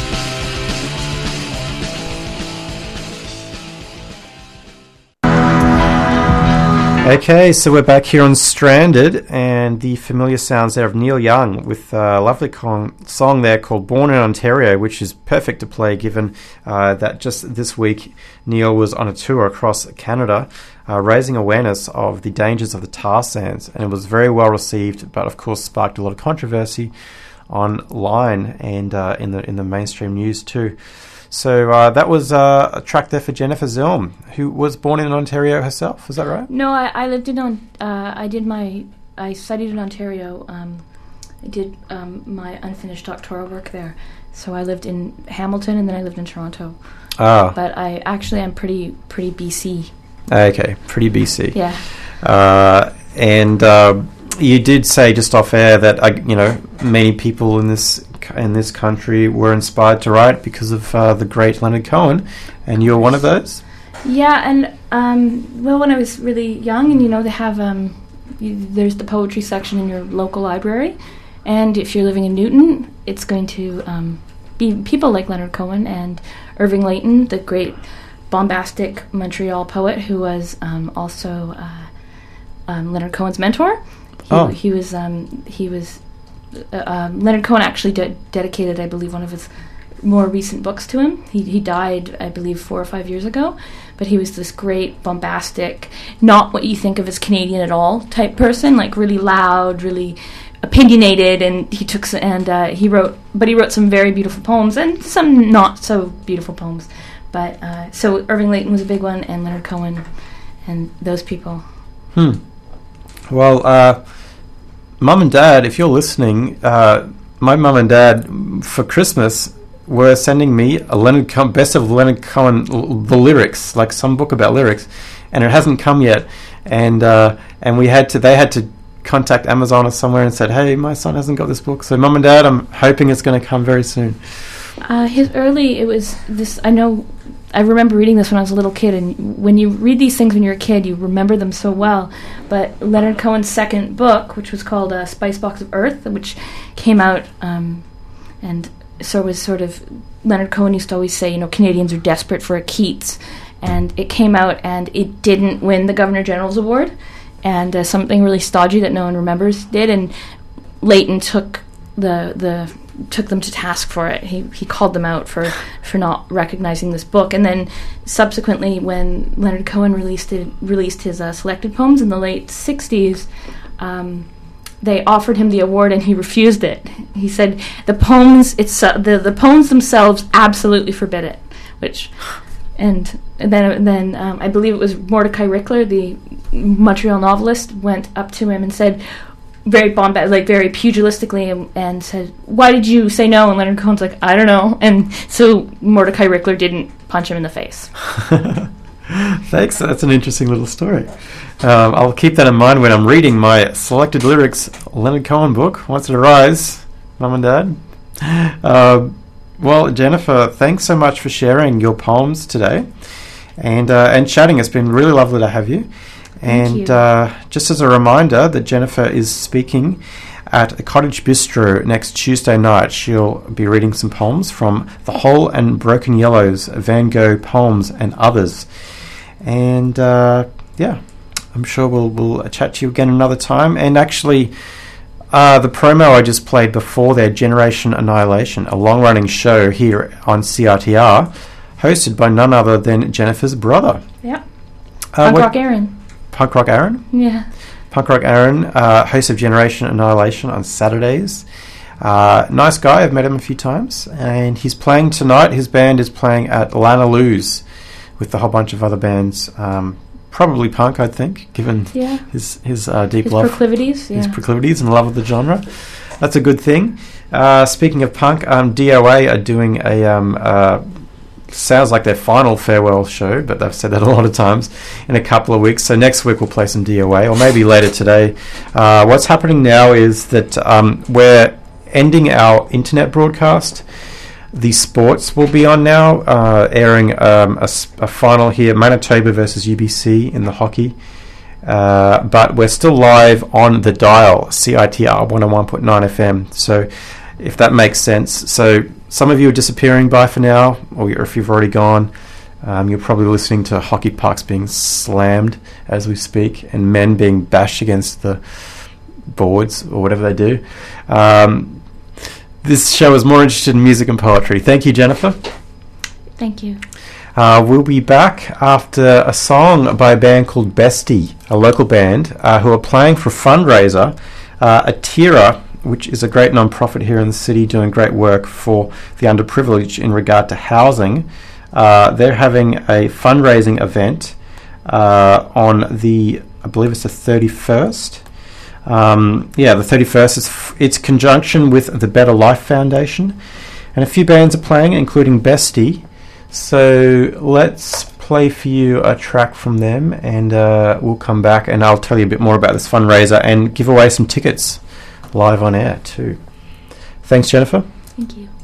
Okay, so we're back here on Stranded, and the familiar sounds there of Neil Young with a lovely song there called Born in Ontario, which is perfect to play given that just this week Neil was on a tour across Canada raising awareness of the dangers of the tar sands, and it was very well received, but of course sparked a lot of controversy online and in the mainstream news too. So that was a track there for Jennifer Zilm, who was born in Ontario herself. Is that right? No, I lived in I studied in Ontario. I did my unfinished doctoral work there. So I lived in Hamilton, and then I lived in Toronto. Ah. But I'm pretty BC. Okay, pretty BC. Yeah. And you did say just off air that many people in this country were inspired to write because of the great Leonard Cohen, and you're one of those. Yeah, and when I was really young, and they have there's the poetry section in your local library, and if you're living in Newton, it's going to be people like Leonard Cohen and Irving Layton, the great bombastic Montreal poet who was also Leonard Cohen's mentor. He was Leonard Cohen actually dedicated, I believe, one of his more recent books to him. He died, I believe, 4 or 5 years ago, but he was this great, bombastic, not what you think of as Canadian at all type person, like really loud, really opinionated, and he wrote some very beautiful poems and some not so beautiful poems. But so Irving Layton was a big one, and Leonard Cohen, and those people. Well, Mum and Dad, if you're listening, my mum and dad for Christmas were sending me a best of Leonard Cohen, the lyrics, like some book about lyrics, and it hasn't come yet. And they had to contact Amazon or somewhere and said, "Hey, my son hasn't got this book." So, Mum and Dad, I'm hoping it's going to come very soon. It was this. I remember reading this when I was a little kid, and when you read these things when you're a kid, you remember them so well. But Leonard Cohen's second book, which was called Spice Box of Earth, which came out, and so was sort of, Leonard Cohen used to always say, Canadians are desperate for a Keats. And it came out, and it didn't win the Governor General's Award, and something really stodgy that no one remembers did, and Layton took them to task for it. He called them out for not recognizing this book. And then subsequently, when Leonard Cohen released his selected poems in the late 60s, they offered him the award and he refused it. He said the poems themselves absolutely forbid it. And then I believe it was Mordecai Rickler, the Montreal novelist, went up to him and said, very very pugilistically, and said, "Why did you say no?" And Leonard Cohen's like, "I don't know." And so Mordecai Rickler didn't punch him in the face. Thanks. That's an interesting little story. I'll keep that in mind when I'm reading my selected lyrics Leonard Cohen book once it arrives, Mum and Dad. Well, Jennifer, thanks so much for sharing your poems today and chatting. It's been really lovely to have you. And just as a reminder that Jennifer is speaking at the Cottage Bistro next Tuesday night. She'll be reading some poems from The Whole and Broken Yellows, Van Gogh Poems and Others. And I'm sure we'll chat to you again another time. And actually, the promo I just played before there, Generation Annihilation, a long-running show here on CITR, hosted by none other than Jennifer's brother. Yeah. Punk Rock Aaron. Punk Rock Aaron? Yeah. Punk Rock Aaron, host of Generation Annihilation on Saturdays. Nice guy, I've met him a few times. And he's playing tonight. His band is playing at Lana Lou's with a whole bunch of other bands. Probably punk, I'd think, given his deep love. His proclivities and love of the genre. That's a good thing. Speaking of punk, DOA are doing a sounds like their final farewell show, but they've said that a lot of times, in a couple of weeks. So next week we'll play some DOA, or maybe later today. What's happening now is that we're ending our internet broadcast. The sports will be on now, airing a final here, Manitoba versus UBC in the hockey. but we're still live on the dial, CITR 101.9 FM. So if that makes sense. So some of you are disappearing by for now, or if you've already gone, you're probably listening to hockey pucks being slammed as we speak, and men being bashed against the boards or whatever they do. This show is more interested in music and poetry. Thank you, Jennifer. Thank you. We'll be back after a song by a band called Bestie, a local band who are playing for a fundraiser, Atira, which is a great non-profit here in the city doing great work for the underprivileged in regard to housing. They're having a fundraising event on the, I believe it's the 31st. The 31st. It's conjunction with the Better Life Foundation, and a few bands are playing, including Bestie. So let's play for you a track from them, and we'll come back and I'll tell you a bit more about this fundraiser and give away some tickets live on air too. Thanks, Jennifer. Thank you.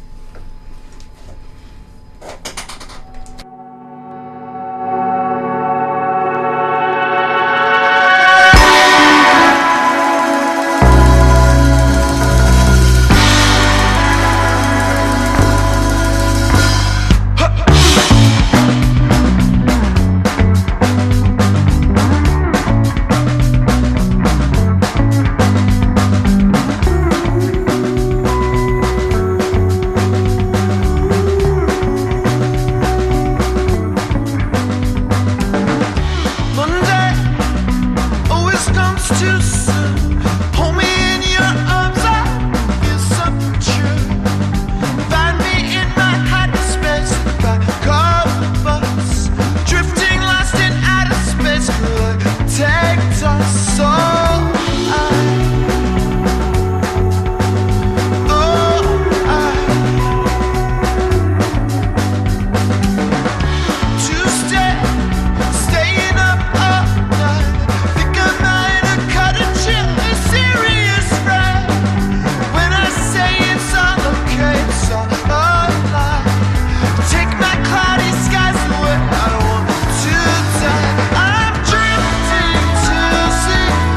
See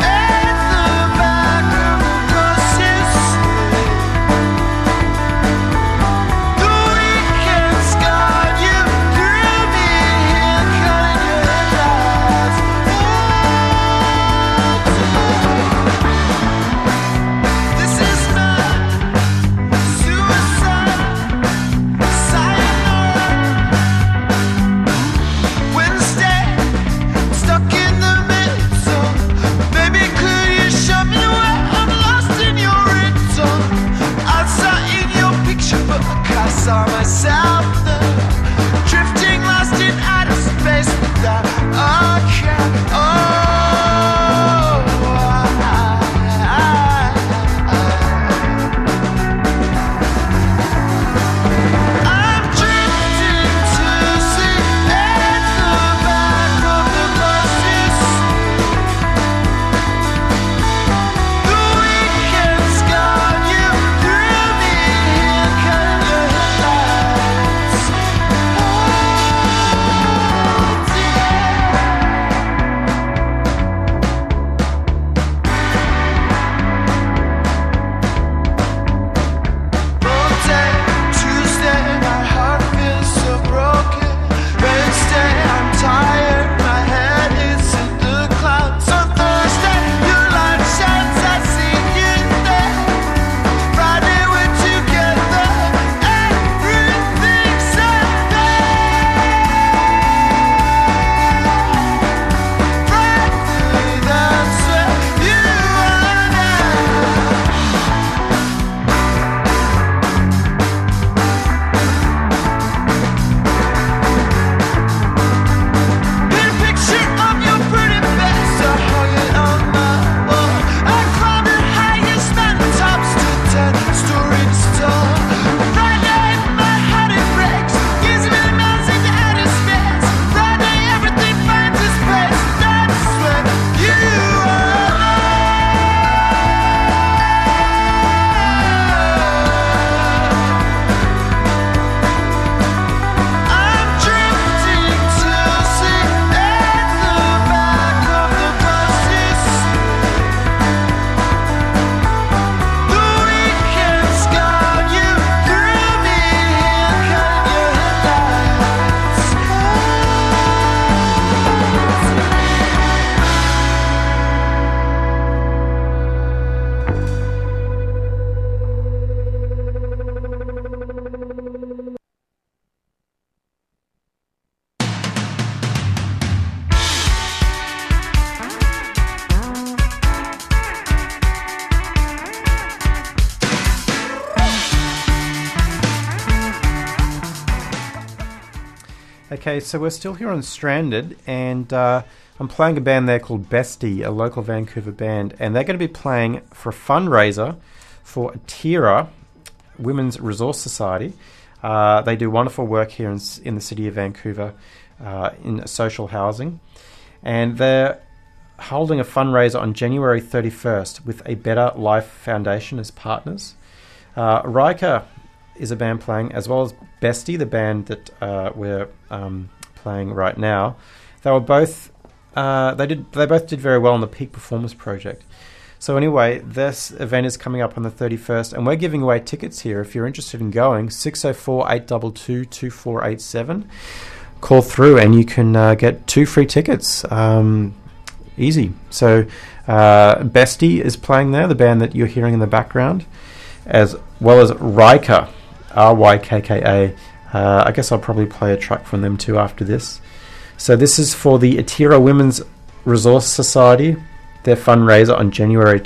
Okay, so we're still here on Stranded, and I'm playing a band there called Bestie, a local Vancouver band, and they're going to be playing for a fundraiser for Atira Women's Resource Society. They do wonderful work here in the city of Vancouver in social housing, and they're holding a fundraiser on January 31st with a Better Life Foundation as partners. Riker is a band playing, as well as Bestie, the band that we're playing right now. They were both they both did very well on the Peak Performance Project. So anyway, this event is coming up on the 31st, and we're giving away tickets here. If you're interested in going, 604-822-2487. Call through and you can get 2 free tickets. Easy. So Bestie is playing there, the band that you're hearing in the background, as well as Rykka, Rykka. I guess I'll probably play a track from them too after this. So this is for the Atira Women's Resource Society, their fundraiser on January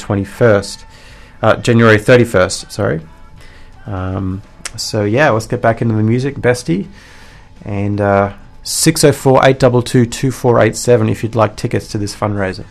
31st, sorry. So yeah, let's get back into the music, Bestie. And 604-822-2487 if you'd like tickets to this fundraiser.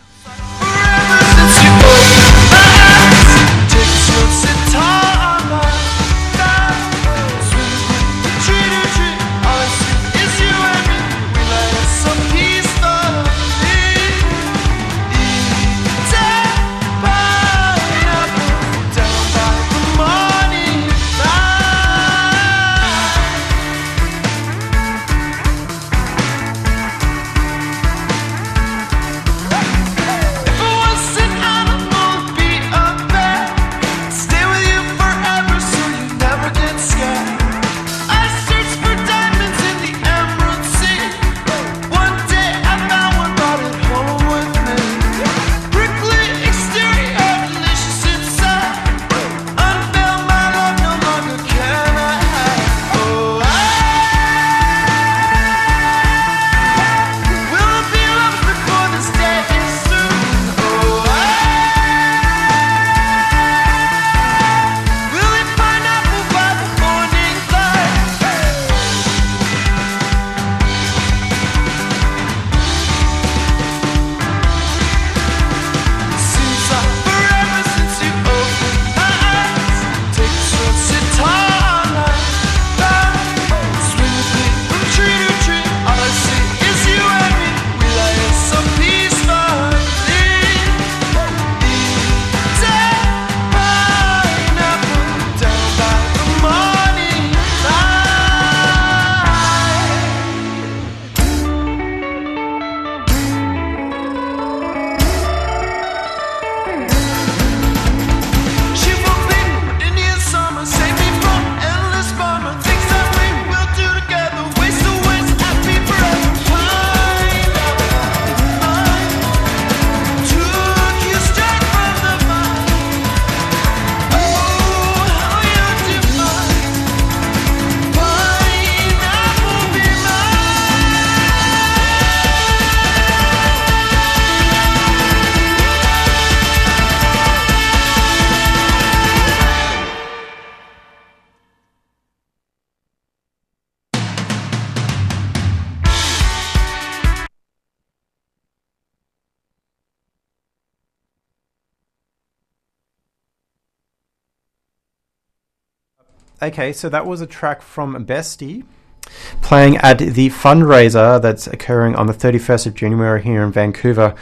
Okay, so that was a track from Bestie playing at the fundraiser that's occurring on the 31st of January here in Vancouver,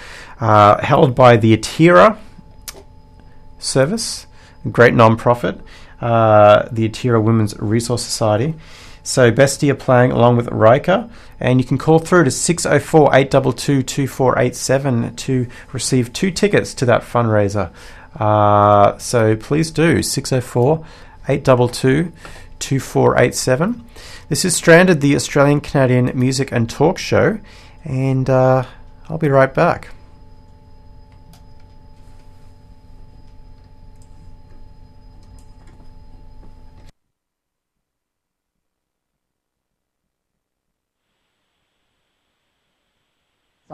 held by the Atira Service, a great non-profit, the Atira Women's Resource Society. So Bestie are playing along with Rykka, and you can call through to 604-822-2487 to receive 2 tickets to that fundraiser. So please do, 604-822-2487. This is Stranded, the Australian Canadian music and talk show, and I'll be right back.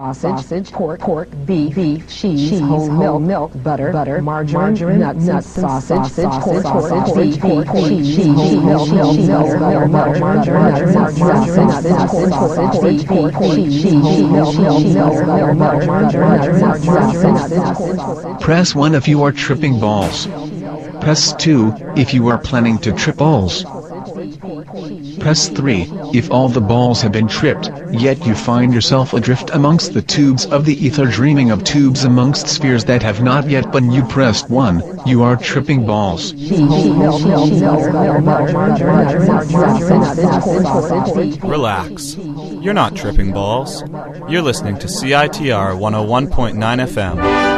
sausage, pork, beef, cheese, whole milk, butter, margarine, nuts, sausage, pork, beef, cheese, whole milk, butter, margarine, nuts, sausage, pork, beef, cheese, Press 1 if you are tripping balls. Press 2 if you are planning to trip balls. Press 3 if all the balls have been tripped, yet you find yourself adrift amongst the tubes of the ether, dreaming of tubes amongst spheres that have not yet been. You pressed 1, you are tripping balls. Relax. You're not tripping balls. You're listening to CITR 101.9 FM.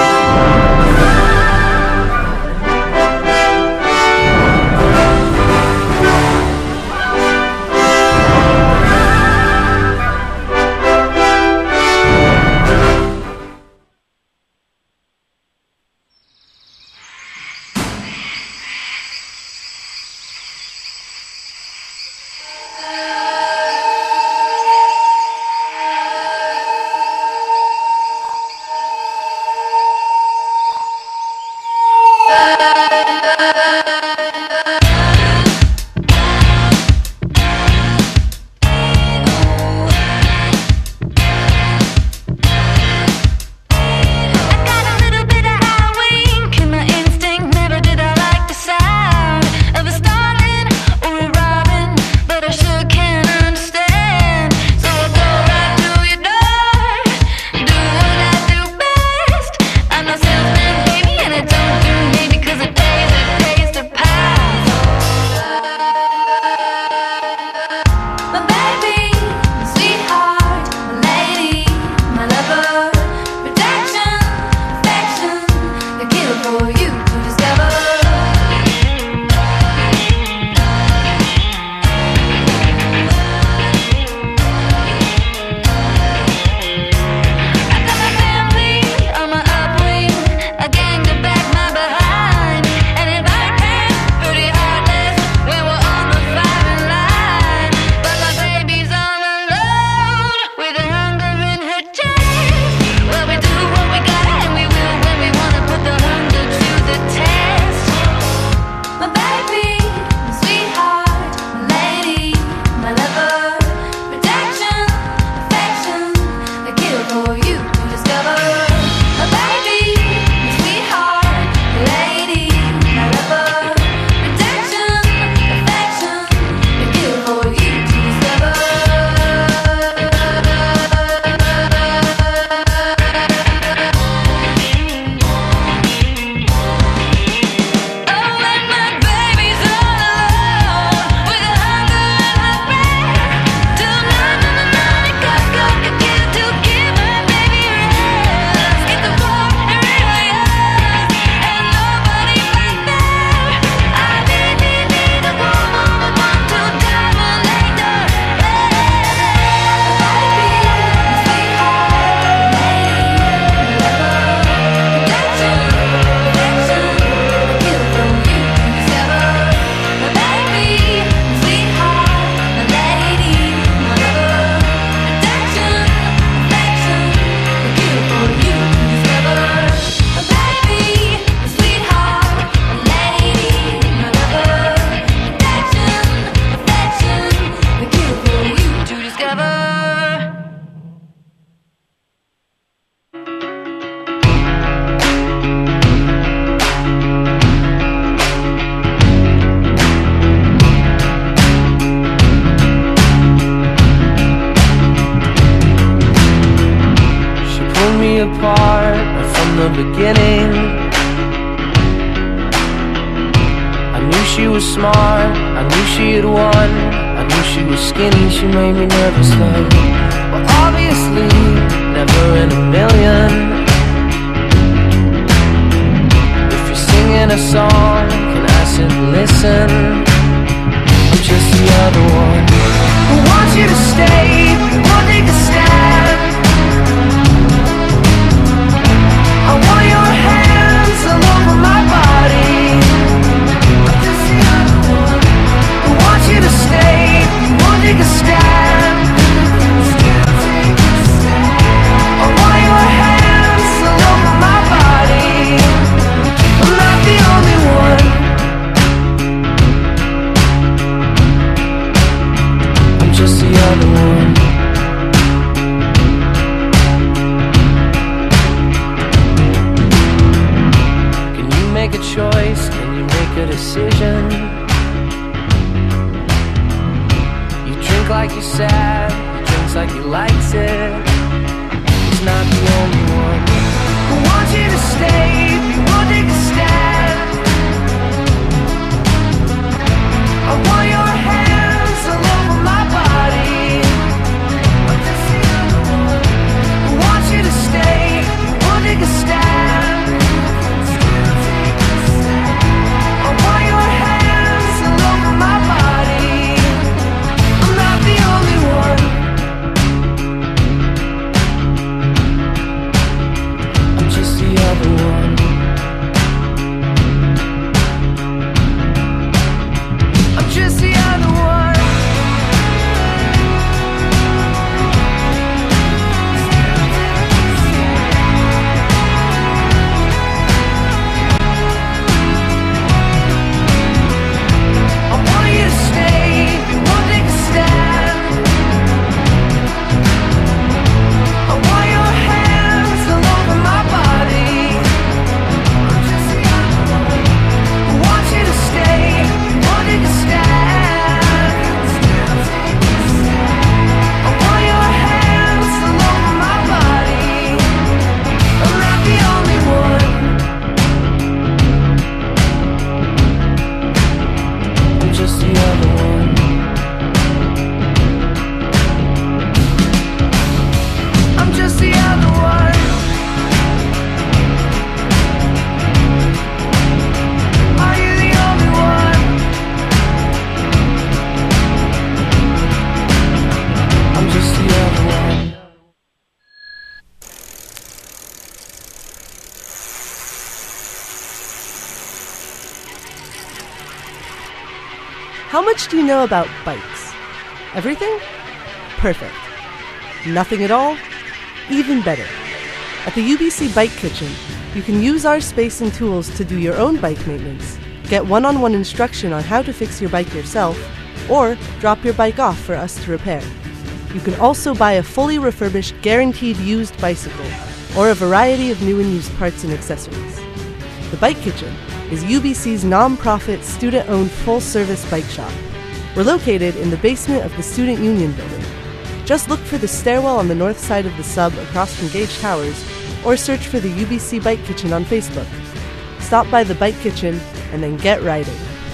the beginning. I knew she was smart, I knew she had won, I knew she was skinny, she made me nervous though. Well, obviously, never in a million. If you're singing a song, can I sit and listen? I'm just the other one who wants you to stay, won't take a stand. I want your hands all over my body. I'm just the other one who wants you to stay, won't take a stand. Take a stand. decision. You drink like you're sad, he drinks like he likes it. He's not the only one who wants you to stay if you won't take a stand. I want your hands all over my body. I'm just the other one who wants you to stay if you won't take a stand. I want your hands all over my body. I'm not the only one. I'm just the other one. I'm just the other one. I want you to stay, you won't take a stand. I want your hands all over my body. I'm just the other one who wants you to stay, you won't take a stand. I want your hands all over my body. I'm not the only one. I'm just the other one. I'm just the other one. Are you the only one? I'm just the other one. How much do you know about bikes? Everything? Perfect. Nothing at all? Even better. At the UBC Bike Kitchen, you can use our space and tools to do your own bike maintenance, get one-on-one instruction on how to fix your bike yourself, or drop your bike off for us to repair. You can also buy a fully refurbished, guaranteed used bicycle, or a variety of new and used parts and accessories. The Bike Kitchen is UBC's non-profit, student-owned, full-service bike shop. We're located in the basement of the Student Union building. Just look for the stairwell on the north side of the sub across from Gage Towers, or search for the UBC Bike Kitchen on Facebook. Stop by the Bike Kitchen and then get riding.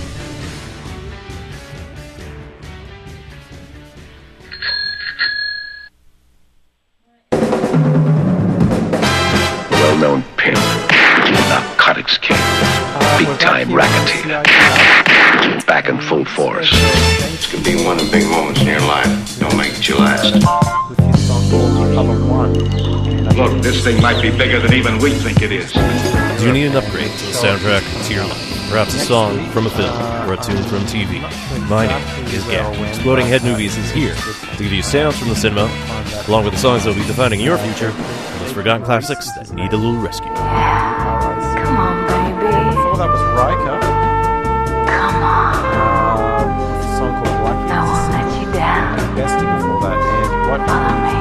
Well-known pimp, narcotics king, big-time racketeer, back in full force. This could be one of the big moments in your life. Don't make it your last. Look, this thing might be bigger than even we think it is. Do you need an upgrade to the soundtrack to your life? Perhaps a song from a film or a tune from TV? My name is Gak. Exploding Head Movies is here to give you sounds from the cinema, along with the songs that will be defining your future, and those forgotten classics that need a little rescue. Come on, baby. Before that was Riker. Come on. A song called Lucky. I won't let you down. Bestie before that. And what? Follow me.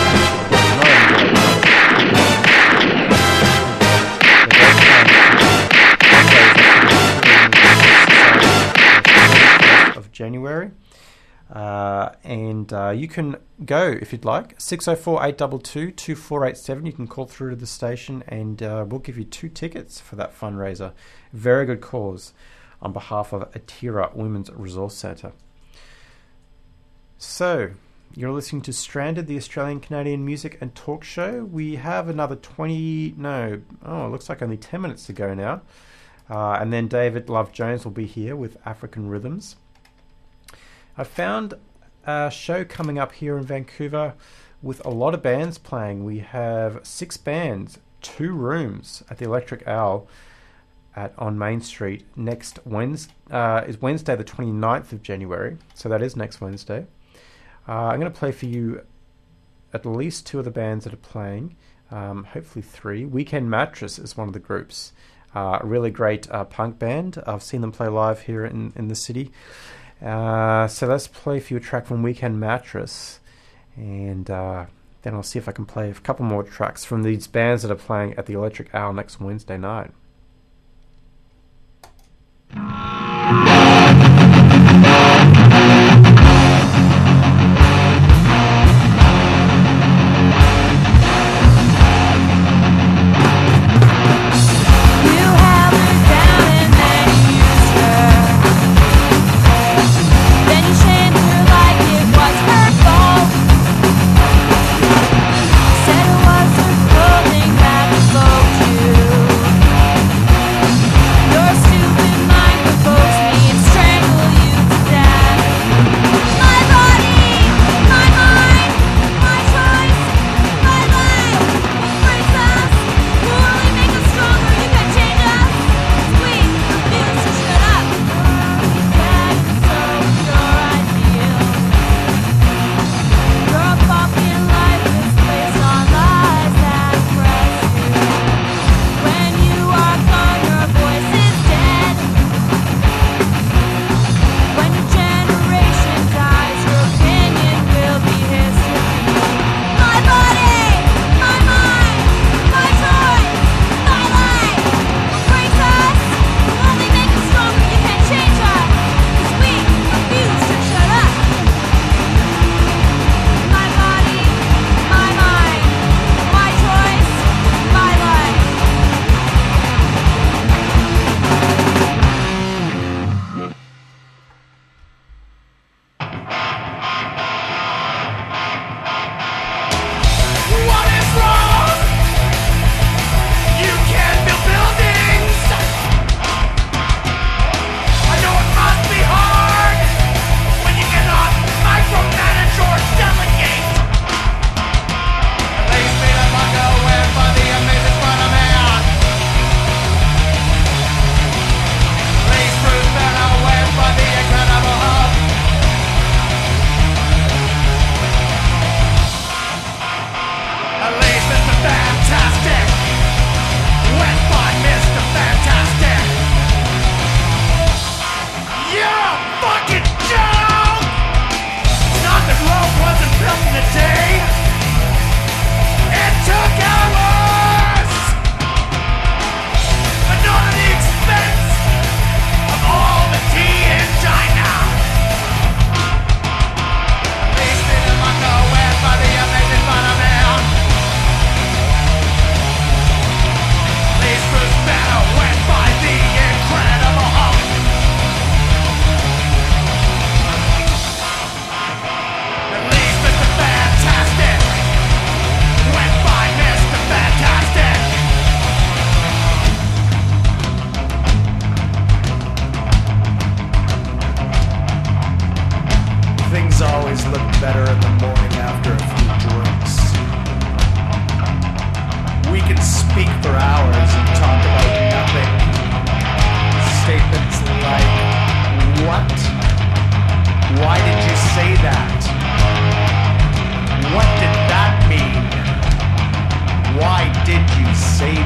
Of January. And you can go if you'd like 604-822-2487. You can call through to the station and we'll give you 2 tickets for that fundraiser. Very good cause on behalf of Atira Women's Resource Centre. So you're listening to Stranded, the Australian Canadian music and talk show. We have another it looks like only 10 minutes to go now, and then David Love Jones will be here with African Rhythms. I found a show coming up here in Vancouver with a lot of bands playing. We have 6 bands, 2 rooms at the Electric Owl on Main Street next Wednesday. Is Wednesday the 29th of January, so that is next Wednesday. I'm going to play for you at least 2 of the bands that are playing, hopefully 3. Weekend Mattress is one of the groups, a really great punk band. I've seen them play live here in the city. So let's play for you a track from Weekend Mattress, and then I'll see if I can play a couple more tracks from these bands that are playing at the Electric Owl next Wednesday night.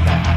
that.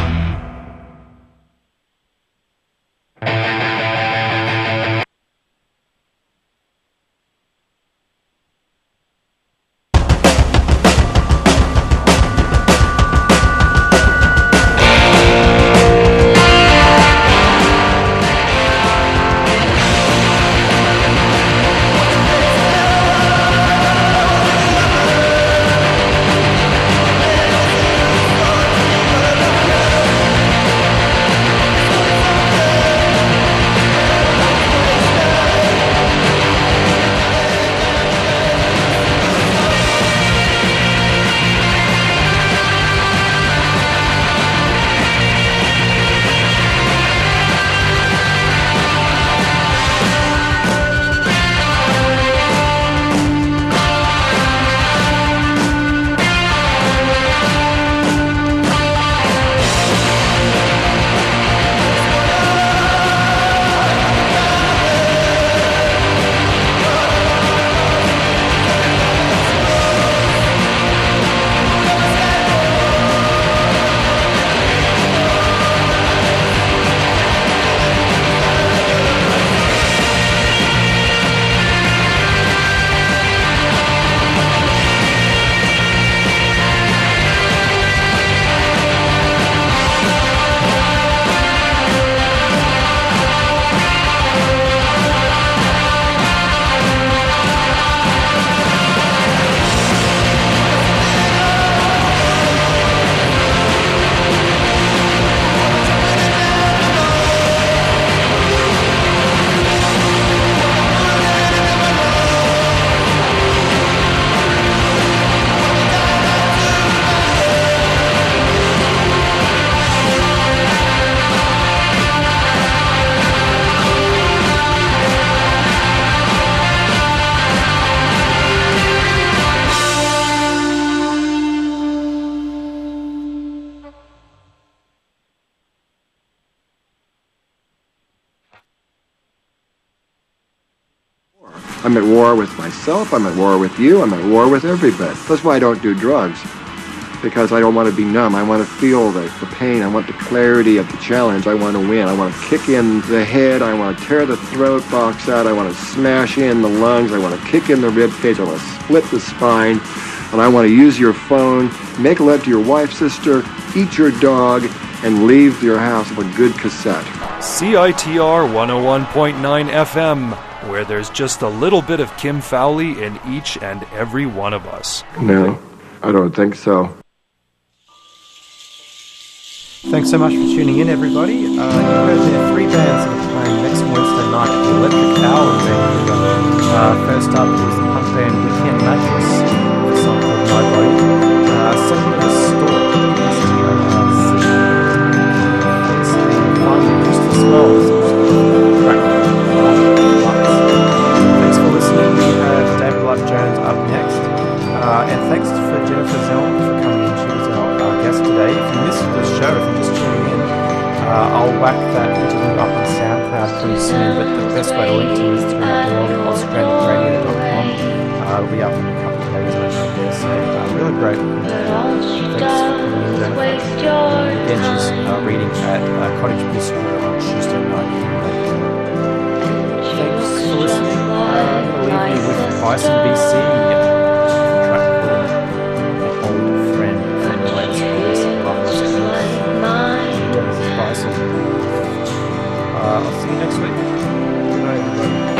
I'm at war with myself, I'm at war with you, I'm at war with everybody. That's why I don't do drugs. Because I don't want to be numb. I want to feel the pain. I want the clarity of the challenge. I want to win. I want to kick in the head. I want to tear the throat box out. I want to smash in the lungs. I want to kick in the rib cage. I want to split the spine. And I want to use your phone, make love to your wife, sister, eat your dog, and leave your house with a good cassette. CITR 101.9 FM, where there's just a little bit of Kim Fowley in each and every one of us. No, I don't think so. Thanks so much for tuning in, everybody. You heard there are three bands that are playing next Wednesday night at the Electric Owl in Vancouver. First up is the punk band Weekend Mattress, with a song called My Body. Second is Stork, S-T-O-R-C. It's the fun Crystal Smells, Thanks for listening. We have David Love Jones up next. And thanks for Jennifer Zellman for coming in. She was our guest today. If you missed the show, if you're just tuning in, I'll whack that interview up on SoundCloud pretty soon, but the best way to link to is through our blog, OzGradedRadio.com. It'll be up in a couple of days, I think. So really great. Thanks for coming in, Jennifer. Again, she's reading at Cottage Bistro on Tuesday night. Thanks for listening. I'm going to leave you with Bison BC. I'll see you next week. Good night, everybody.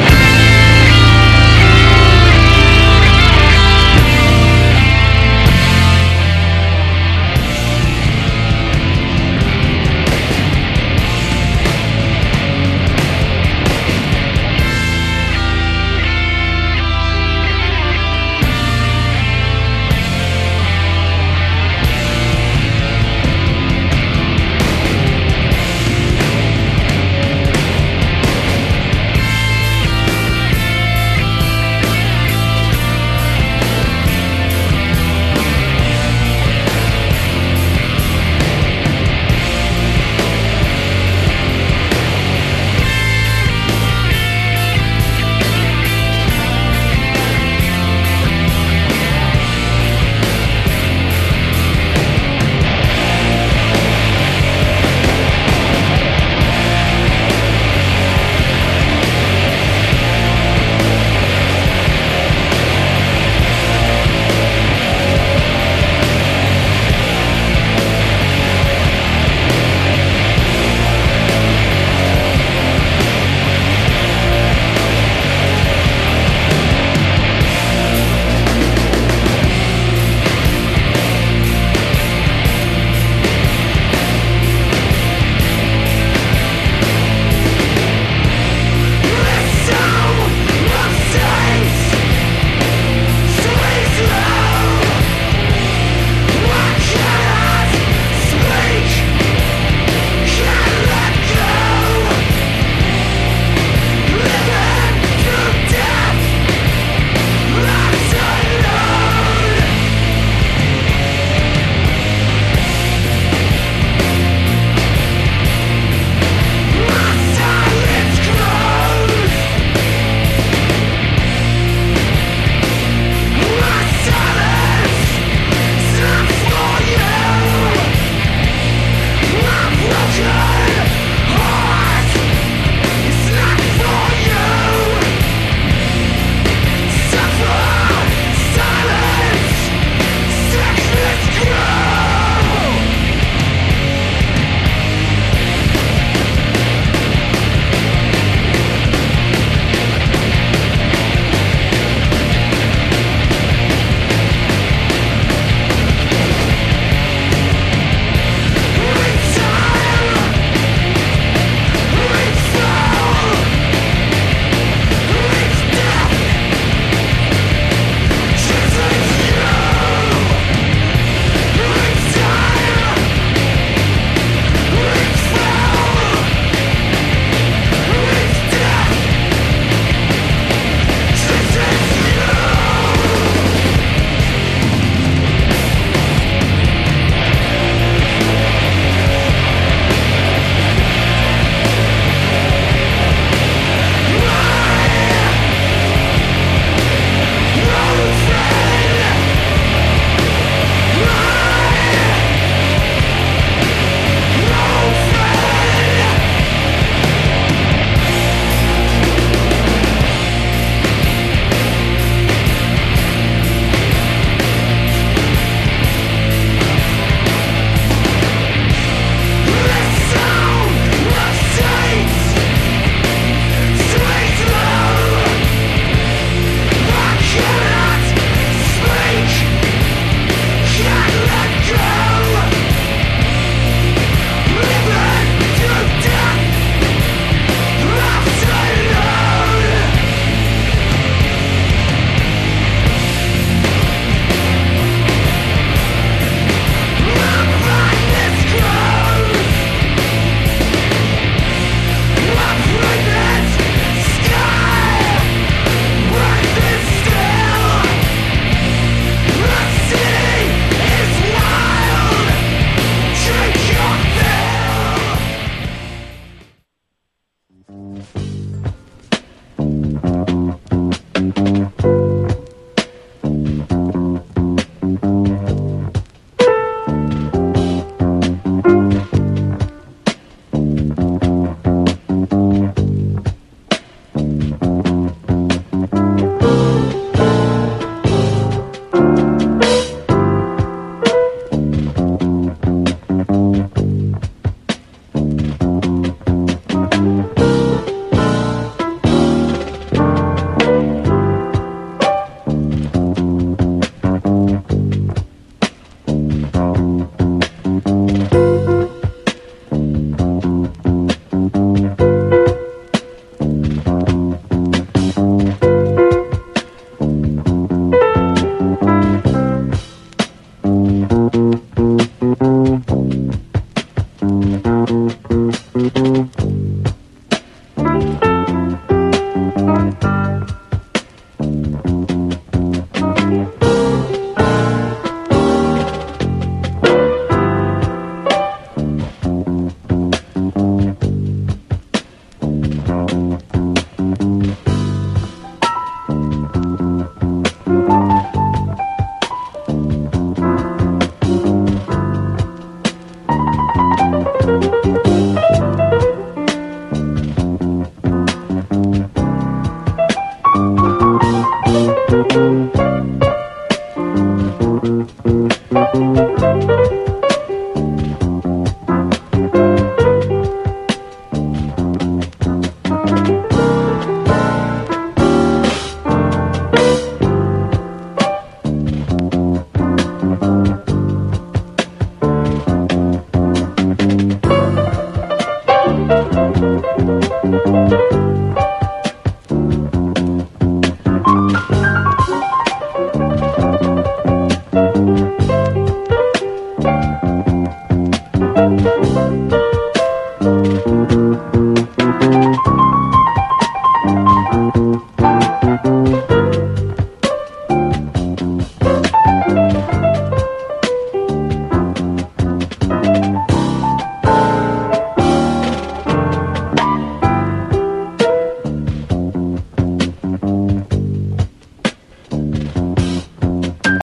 Thank you.